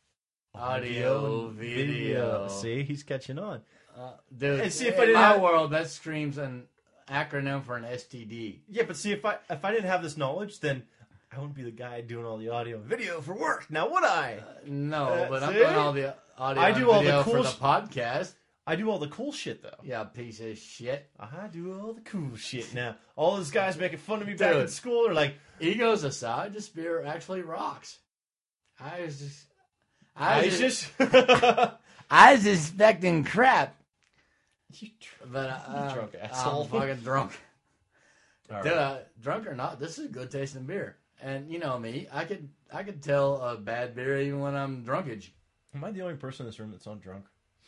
Audio,
and
video.
See, he's catching on.
Uh, dude,
And see, if
in
I didn't
my
have-
world, that screams an acronym for an S T D.
Yeah, but see, if I if I didn't have this knowledge, then I wouldn't be the guy doing all the audio and video for work. Now would I?
No,
Uh,
but I'm
see?
doing all the audio
I
and
do all the
video
cool
for the
sh-
podcast.
I do all the cool shit though.
Yeah, piece of shit.
I do all the cool shit now. All those guys making fun of me back in
Dude.
school are like,
Egos aside, this beer actually rocks. I was just...
I
I was
just.
I was expecting crap.
You tr-
But uh,
drunk asshole.
I'm fucking drunk.
all
Dude,
right.
uh, drunk or not, this is good tasting beer. And you know me, I could I could tell a bad beer even when I'm drunkage.
Am I the only person in this room that's not drunk?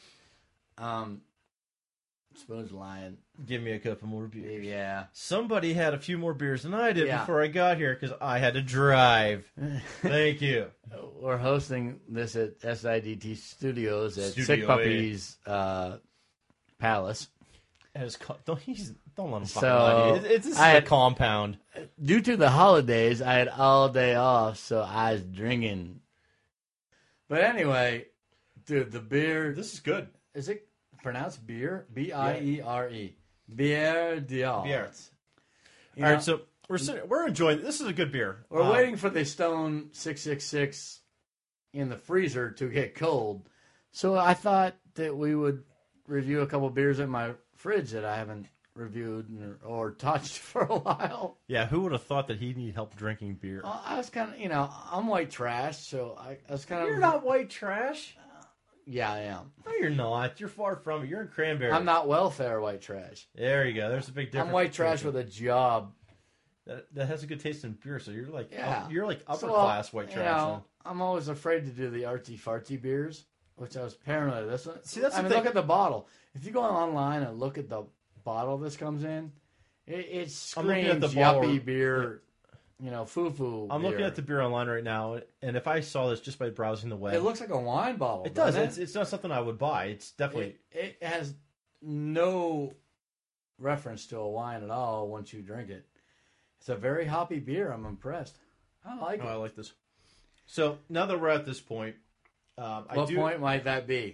Um, Spoon's lying.
Give me a couple more beers.
Yeah.
Somebody had a few more beers than I did
Yeah.
before I got here because I had to drive. Thank you.
We're hosting this at S I D T Studios at
Studio
Sick
A.
Puppies uh, Palace.
As co- don't he's, don't let him fucking
So,
lie to you. It's, it's this is
I
a
had-
compound.
Due to the holidays, I had all day off, so I was drinking. But anyway, dude, the beer...
This is good.
Is it pronounced beer? B I E R E. Bière d'Art.
Beer.
You
All
know,
right, so we're sitting, we're enjoying. This is a good beer.
we're
Um,
waiting for the Stone six six six in the freezer to get cold. So I thought that we would review a couple beers in my fridge that I haven't reviewed or, or touched for a while.
Yeah, who would have thought that he'd need help drinking beer?
Uh, I was kind of, you know, I'm white trash, so I, I was kind of.
You're not white trash.
Yeah, I am.
No, you're not. You're far from it. You're in cranberry.
I'm not welfare white trash.
There you go. There's a big difference.
I'm white trash with a job.
that, that has a good taste in beer. So you're like,
Yeah.
you're like upper
So,
class white
you
trash.
know, I'm always afraid to do the artsy fartsy beers, which I was paranoid of this one.
See, that's
I
the
mean,
thing.
look at the bottle. If you go online and look at the bottle this comes in, it, it
I'm looking
screams
at the bottle.
yuppie beer, you know, foo-foo
I'm
beer.
looking at the beer online right now, and if I saw this just by browsing the web,
It looks like a wine bottle.
it does.
doesn't
It's, it's not something I would buy. It's definitely.
It, it has no reference to a wine at all once you drink it. It's a very hoppy beer. I'm impressed. I like
Oh, I
it.
like this. So now that we're at this point, um, I
What
do.
point might that be?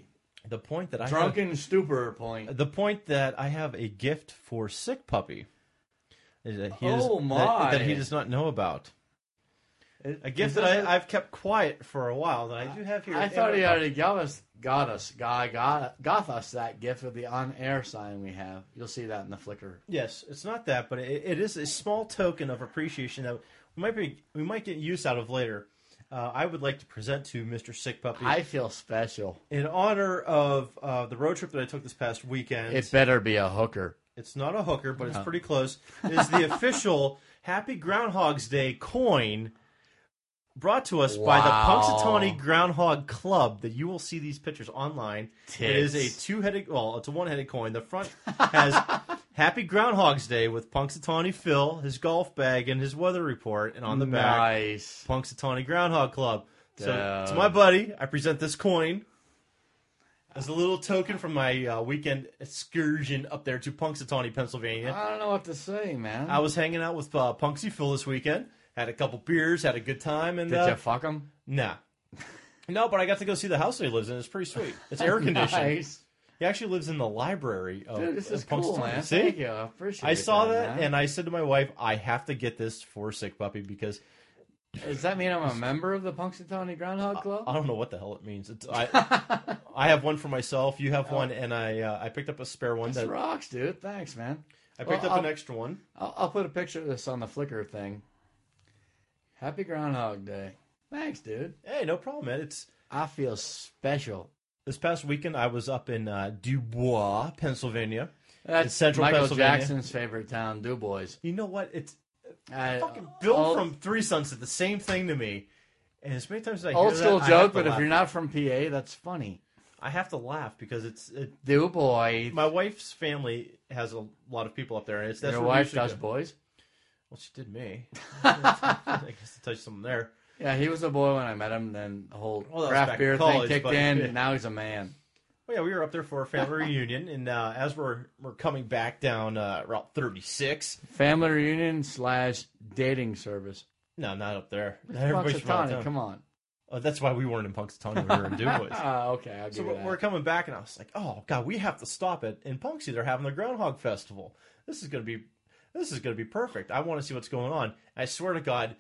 The point that I
Drunken
have,
stupor point.
the point that I have a gift for Sick Puppy. Is that he
Oh,
does,
my.
That, that he does not know about.
It-
A gift
it
that
doesn't-
I, I've kept quiet for a while that I do have here.
I
in
thought
my
he
pocket.
already got us, got us, guy got, got us that gift with the on-air sign we have. You'll see that in the Flickr.
Yes, it's not that, but it, it is a small token of appreciation that we might be we might get use out of later. Uh, I would like to present to Mister Sick Puppy
I feel special.
in honor of uh, the road trip that I took this past weekend.
It better be a hooker.
It's not a hooker, but it's
No.
pretty close. It is the official Happy Groundhog's Day coin brought to us by the
Wow.
Punxsutawney Groundhog Club. That you will see these pictures online. It is a
Tits.
two-headed, well, it's a one-headed coin. The front has Happy Groundhog's Day with Punxsutawney Phil, his golf bag, and his weather report, and on the back,
Nice.
Punxsutawney Groundhog Club. So
Duh.
to my buddy, I present this coin as a little token from my uh, weekend excursion up there to Punxsutawney, Pennsylvania.
I don't know what to say, man.
I was hanging out with uh, Punxsy Phil this weekend. Had a couple beers, had a good time, and
Did
uh,
you fuck him?
nah, no. But I got to go see the house that he lives in. It's pretty sweet. It's air conditioned.
Nice.
He actually lives in the library. Of,
Dude, this is
of
cool,
Punxsutawney.
man.
See,
Thank you. I appreciate
I saw that,
man.
and I said to my wife, "I have to get this for Sick Puppy because
Does that mean I'm a member of the Punxsutawney Groundhog Club?
I don't know what the hell it means. It's, I I have one for myself. You have one, and I uh, I picked up a spare one.
This
That
rocks, dude. Thanks, man.
I picked
Well,
up an
I'll-
extra one.
I'll, I'll put a picture of this on the Flickr thing. Happy Groundhog Day. Thanks, dude.
Hey, no problem, man. It's
I feel special.
this past weekend. I was up in uh, Dubois, Pennsylvania.
That's
Central
Michael
Pennsylvania.
Jackson's favorite town, Du Bois.
You know what? It's
I-
fucking Bill
old,
from Three Sons said the same thing to me. And as many times as I hear
old
that,
school
I have
joke,
to
but if
laugh.
you're not from P A, that's funny.
I have to laugh because it's it,
Du Bois.
my wife's family has a lot of people up there, and it's that's
Your
where we
wife
usually
does
go.
boys?
Well, she did me. I guess to touch something there.
Yeah, he was a boy when I met him. Then the whole
Well, that was
craft
back
beer
in college,
thing kicked
but-
in. Now he's a man.
Well, yeah, we were up there for a family reunion, and uh, as we're we're coming back down uh, Route thirty-six.
Family reunion slash dating service.
No, not up there.
It's
Everybody's from out of
Punxsutawney,
town.
come on.
Oh, that's why we weren't in Punxsutawney. We were in Dubois.
Ah, okay, I'll give
So
you
we're,
that.
we're coming back, and I was like, "Oh God, we have to stop it." In Punxsy, they're having the Groundhog Festival. This is gonna be, this is gonna be perfect. I want to see what's going on. I swear to God,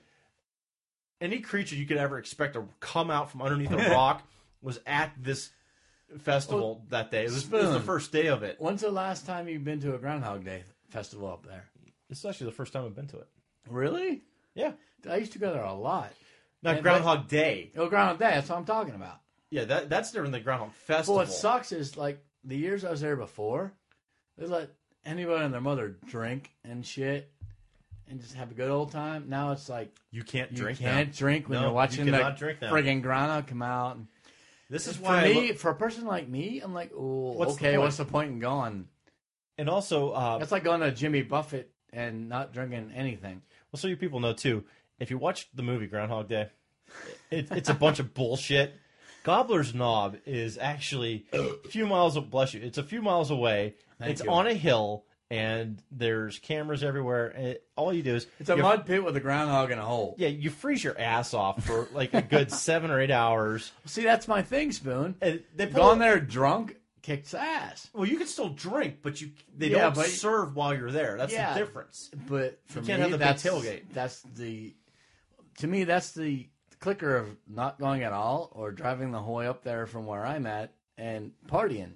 any creature you could ever expect to come out from underneath a rock was at this festival
Well,
that day. It was, it was the
Spoon.
first day of it.
When's the last time you've been to a Groundhog Day festival up there?
This is actually the first time I've been to it.
Really?
Yeah,
I used to go there a lot.
not
And-
Groundhog Day.
Oh, Groundhog Day, that's what I'm talking about.
Yeah, that that's different than Groundhog
But
Festival.
what sucks is, like, the years I was there before, they let anybody and their mother drink and shit and just have a good old time. Now it's like,
You can't
you
drink
can't
now.
drink when
No,
you're
you
watching the
cannot drink now.
friggin' groundhog come out. And
This is
for
why I
me,
lo-
for a person like me, I'm like, oh,
What's the
okay,
point?
what's the point in going?
and also uh,
That's like going to Jimmy Buffett and not drinking anything.
well, so you people know too. If you watch the movie Groundhog Day, it, it's a bunch of bullshit. Gobbler's Knob is actually a few miles. Bless you. It's a few miles away.
Thank
it's
you.
on a hill, and there's cameras everywhere. And it, all you do is
It's a
you,
mud pit with a groundhog in a hole.
Yeah, you freeze your ass off for like a good seven or eight hours.
See, that's my thing, Spoon.
And they put
Going there drunk kicks ass.
Well, you can still drink, but you they
Yeah,
don't
but-
serve while you're there. That's
Yeah.
the difference.
But for
You can't
me,
have the big
that's
tailgate.
That's the to me that's the clicker of not going at all or driving the Hoy up there from where I'm at and partying.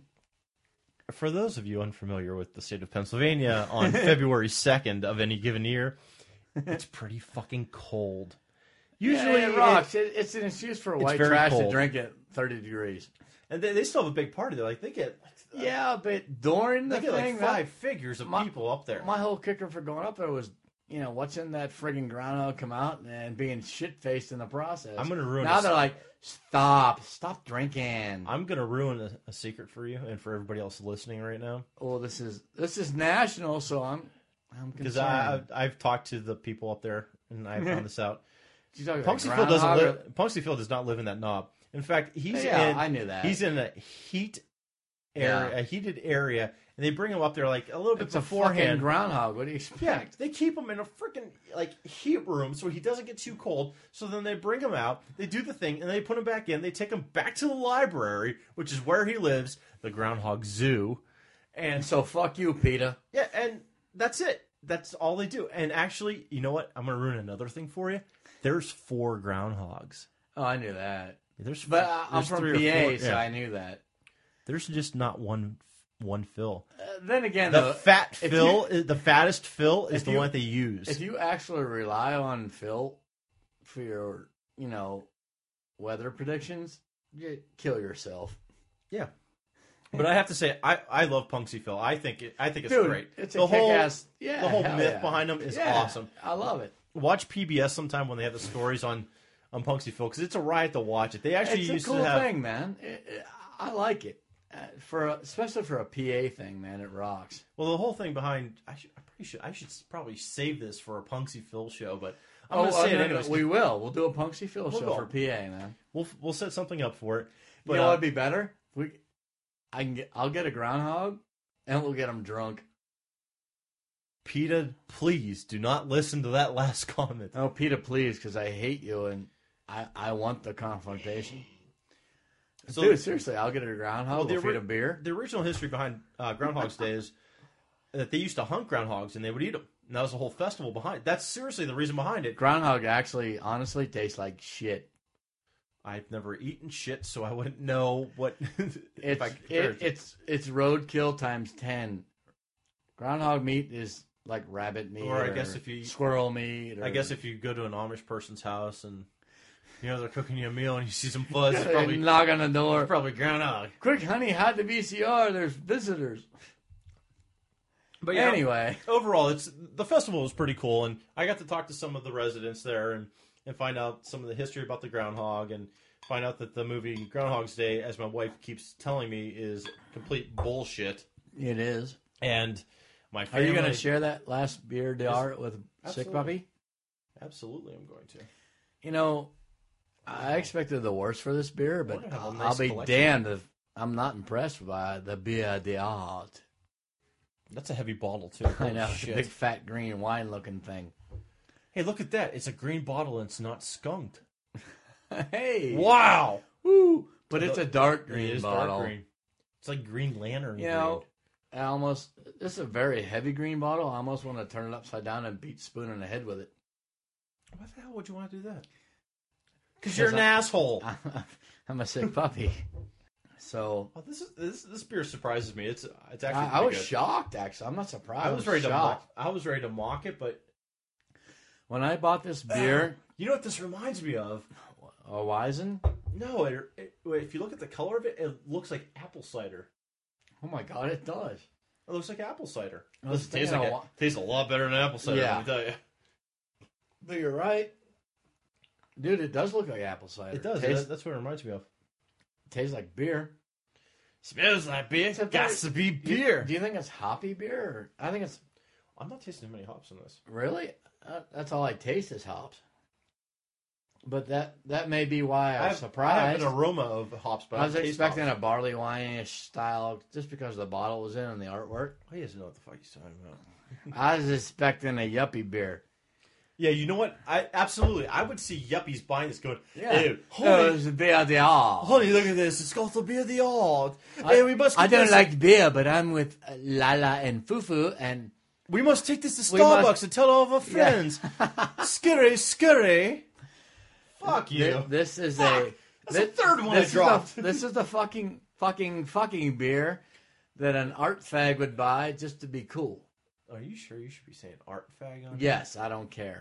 For those of you unfamiliar with the state of Pennsylvania, on February second of any given year, it's pretty fucking cold.
Usually
Usually
it rocks. It, it's an excuse for
it's
white
very
trash to
cold.
drink at thirty degrees.
And they, they still have a big party. They're like they get
Yeah, but during the
they get like
thing,
five
that-
figures of
my-
people up there.
my whole kicker for going up there was, you know, watching that friggin' groundhog come out and being shit faced in the process.
I'm gonna ruin
Now
this-
they're like, stop, stop drinking.
I'm gonna ruin a, a secret for you and for everybody else listening right now
Oh, this is this is national, so I'm I'm
because
concerned.
I I've talked to the people up there and I found this out.
You talking about
Punxsutawney doesn't
groundhog or-
live. Punxsutawney does not live in that knob. In fact, he's
Yeah,
in.
I knew that.
He's in a heat area,
Yeah.
a heated area, and they bring them up there like a little bit
It's a
beforehand.
fucking groundhog. What do you expect?
Yeah, they keep him in a freaking like heat room so he doesn't get too cold. So then they bring him out, they do the thing, and they put him back in. They take him back to the library, which is where he lives, the Groundhog Zoo, and
So fuck you, PETA.
yeah, and that's it. That's all they do. And actually, you know what? I'm gonna ruin another thing for you. There's four groundhogs.
Oh, I knew that.
There's
But uh, I'm
there's
from
three or
P A,
four-
so
yeah.
I knew that.
There's just not one one Phil.
Uh, then again,
The
though,
fat
if
Phil, is the fattest Phil, is
if
the
you-
one that they use.
if you actually rely on Phil for your, you know, weather predictions, you kill yourself.
Yeah. But I have to say, I, I love Punksy Phil. I think it, I think it's
Dude,
great.
it's
the
a
whole
kick-ass. Yeah,
the whole
hell
myth
yeah.
behind him is
Yeah,
awesome.
I love it.
Watch P B S sometime when they have the stories on on Punksy Phil because it's a riot to watch it. They actually
It's a
used
cool
to have
thing, man. It, it, I like it. Uh, for a, especially for a P A thing, man, it rocks.
well the whole thing behind. I should I probably should I should probably save this for a Punksy Phil show, but I'm
oh,
gonna
uh,
say it
no, no,
anyways.
we will. We'll do a Punksy Phil
We'll
show
go.
for P A, man.
We'll we'll set something up for it. But
you know
uh,
what'd be better? We, I can get. I'll get a groundhog, and we'll get them drunk.
PETA, please do not listen to that last comment.
Oh, PETA, please, because I hate you and I, I want the confrontation.
So-
Dude, seriously, I'll get a groundhog.
Well, the
We'll feed
ori-
a beer.
The original history behind uh, Groundhog's Day is that they used to hunt groundhogs and they would eat them. And that was the whole festival behind. That's seriously the reason behind it.
Groundhog actually, honestly, tastes like shit.
I've never eaten shit, so I wouldn't know what. if
It's
I compare
it,
it.
it's it's roadkill times ten. Groundhog meat is like rabbit meat,
Or I guess if you-
squirrel meat. Or,
I guess if you go to an Amish person's house and you know they're cooking you a meal and you see some fuzz, it's probably
knock on the door.
probably groundhog.
Quick, honey, hide the V C R. There's visitors.
But
Yeah. Anyway,
overall, it's the festival was pretty cool, and I got to talk to some of the residents there and, and find out some of the history about the groundhog and find out that the movie Groundhog's Day, as my wife keeps telling me, is complete bullshit.
it is.
And my
Are
family,
you going to share that last beer d'art with Sick
Absolutely.
Puppy?
Absolutely, I'm going to.
You know, I expected the worst for this beer, but
We're gonna have a
I'll,
nice
I'll be
collection.
damned if I'm not impressed by the beer d'art.
That's a heavy bottle too.
I
Holy
know, it's a
shit.
big fat green wine looking thing.
Hey, look at that! It's a green bottle and it's not skunked.
Hey,
Wow!
woo! But it's a dark
It
green
is
bottle.
dark green. It's like Green Lantern.
You know, I almost this is a very heavy green bottle. I almost want to turn it upside down and beat Spoon in the head with it.
green. Why the hell would you want to do that? Because you're an
I-
asshole.
I'm a sick puppy. So
Oh, this is this this beer surprises me. It's it's actually
I, I
pretty
was
good.
shocked. Actually, I'm not surprised.
I was ready to mock,
shocked.
I was ready to mock it, but
When I bought this beer,
you know what this reminds me of?
a Weizen.
No, it, it, if you look at the color of it, it looks like apple cider.
Oh my god, it does.
It looks like apple cider.
I was
This tastes
thinking
like
a
a,
wa-
tastes a lot better than apple cider.
Yeah.
Let me tell you.
But you're right, dude. It does look like apple cider.
It does.
Tastes,
That- that's what it reminds me of.
tastes like beer.
Smells like beer.
It's a
Got
very-
to be
Do you-
beer.
Do you think it's hoppy beer? Or, I think it's
I'm not tasting many hops in this.
really. Uh, that's all I taste is hops. But that that may be why I
I
was
have, I
surprised.
have an aroma of hops, but
I was
don't taste
expecting
hops.
a barley wine-ish style just because the bottle was in and the artwork.
Oh, he doesn't know what the fuck he's talking about.
I was expecting a yuppie beer.
Yeah, you know what? I absolutely. I would see yuppies buying this, going,
Yeah.
"Ew,
Oh,
honey,
it's a beer d'art.
honey, look at this! It's got to be the odd.
I-
Hey, we must.
I
get
don't
this-
like beer, but I'm with uh, Lala and Fufu, and
We must take this to
We
Starbucks
must-
and tell all of our friends. Scurry, scurry. Fuck you.
thi- this is a
That's
thi-
the third one I
this is
dropped.
the- this is the fucking fucking fucking beer that an art fag would buy just to be cool.
Are you sure you should be saying art fag on
Yes, I don't care.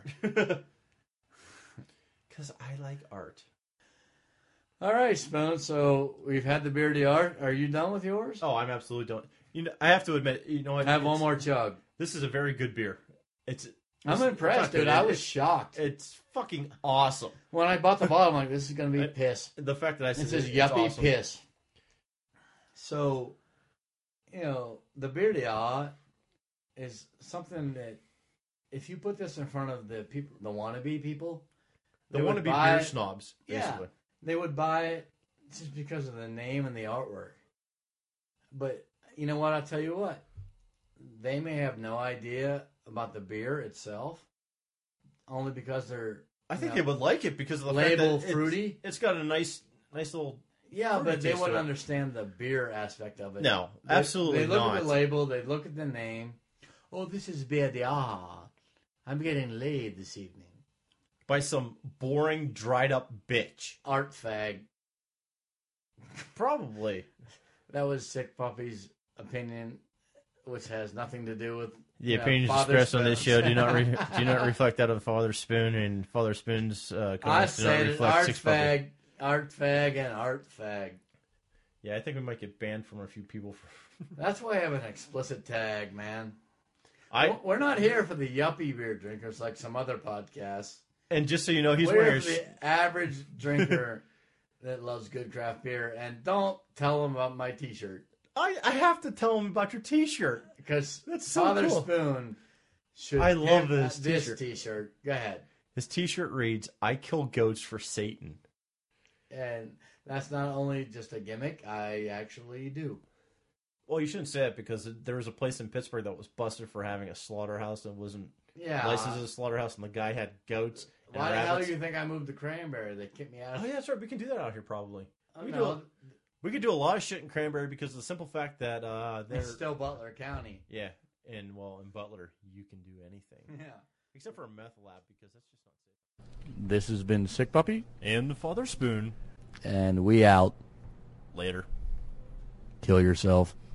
Because I like art.
All right, Spoon. So we've had the beer d'art. Are you done with yours?
Oh, I'm absolutely don't. You know, I have to admit, you know what?
I have one
it's-
more chug.
This is a very good beer. It's.
I'm
it's-
impressed,
it's not
dude.
good.
I
It-
was shocked.
It's fucking awesome.
When I bought the bottle, I'm like, this is going to be
I-
piss.
The fact that I
It
said
says
it's
yuppie
awesome.
piss. So, you know, the beer d'art is something that if you put this in front of the people, the wannabe people,
They
they
want
would
to be
buy
beer
it-
snobs,
Yeah.
basically.
They would buy it just because of the name and the artwork. But you know what? I'll tell you what. they may have no idea about the beer itself, only because they're.
I think
you know,
they would like it because of the
label
fact that
fruity.
It's, it's got a nice, nice little.
Yeah,
fruity
but they
taste to
wouldn't
it.
understand the beer aspect of it.
No,
They-
absolutely
They look
not.
at the label. They look at the name. Oh, this is beer de ah. I'm getting laid this evening.
By some boring, dried up bitch.
Art fag.
Probably.
That was Sick Puppy's opinion, which has nothing to do with
The
you know,
opinions
Father
expressed on this
Spoons.
show do not re- do not reflect that of Father Spoon, and Father Spoon's uh,
I
comments do not
said it,
reflect
art
Six Puppy.
fag, art fag, and art fag.
Yeah, I think we might get banned from a few people. For...
That's why I have an explicit tag, man.
I
We're not here for the yuppie beer drinkers like some other podcasts.
and just so you know, he's
We're
wearing.
here
A
for
sh-
the average drinker that loves good craft beer, and don't tell them about my T-shirt
I I have to tell him about your T-shirt.
because
That's so
Father
cool.
Spoon should.
I love
hit
this
this
T-shirt.
T-shirt. Go ahead.
His T-shirt reads, "I kill goats for Satan."
And that's not only just a gimmick, I actually do.
Well, you shouldn't say it because there was a place in Pittsburgh that was busted for having a slaughterhouse that wasn't
Yeah.
licensed as a slaughterhouse, and the guy had goats and
Why the hell
rabbits.
do you think I moved to Cranberry? They kicked me out.
Oh yeah, that's right. We can do that out here probably.
Oh,
we
no,
do a- We could do a lot of shit in Cranberry because of the simple fact that uh, they're
it's still Butler County.
yeah, and well, in Butler you can do anything
Yeah.
except for a meth lab because that's just not safe.
This has been Sick Puppy,
And Father Spoon
and we out.
later.
Kill yourself.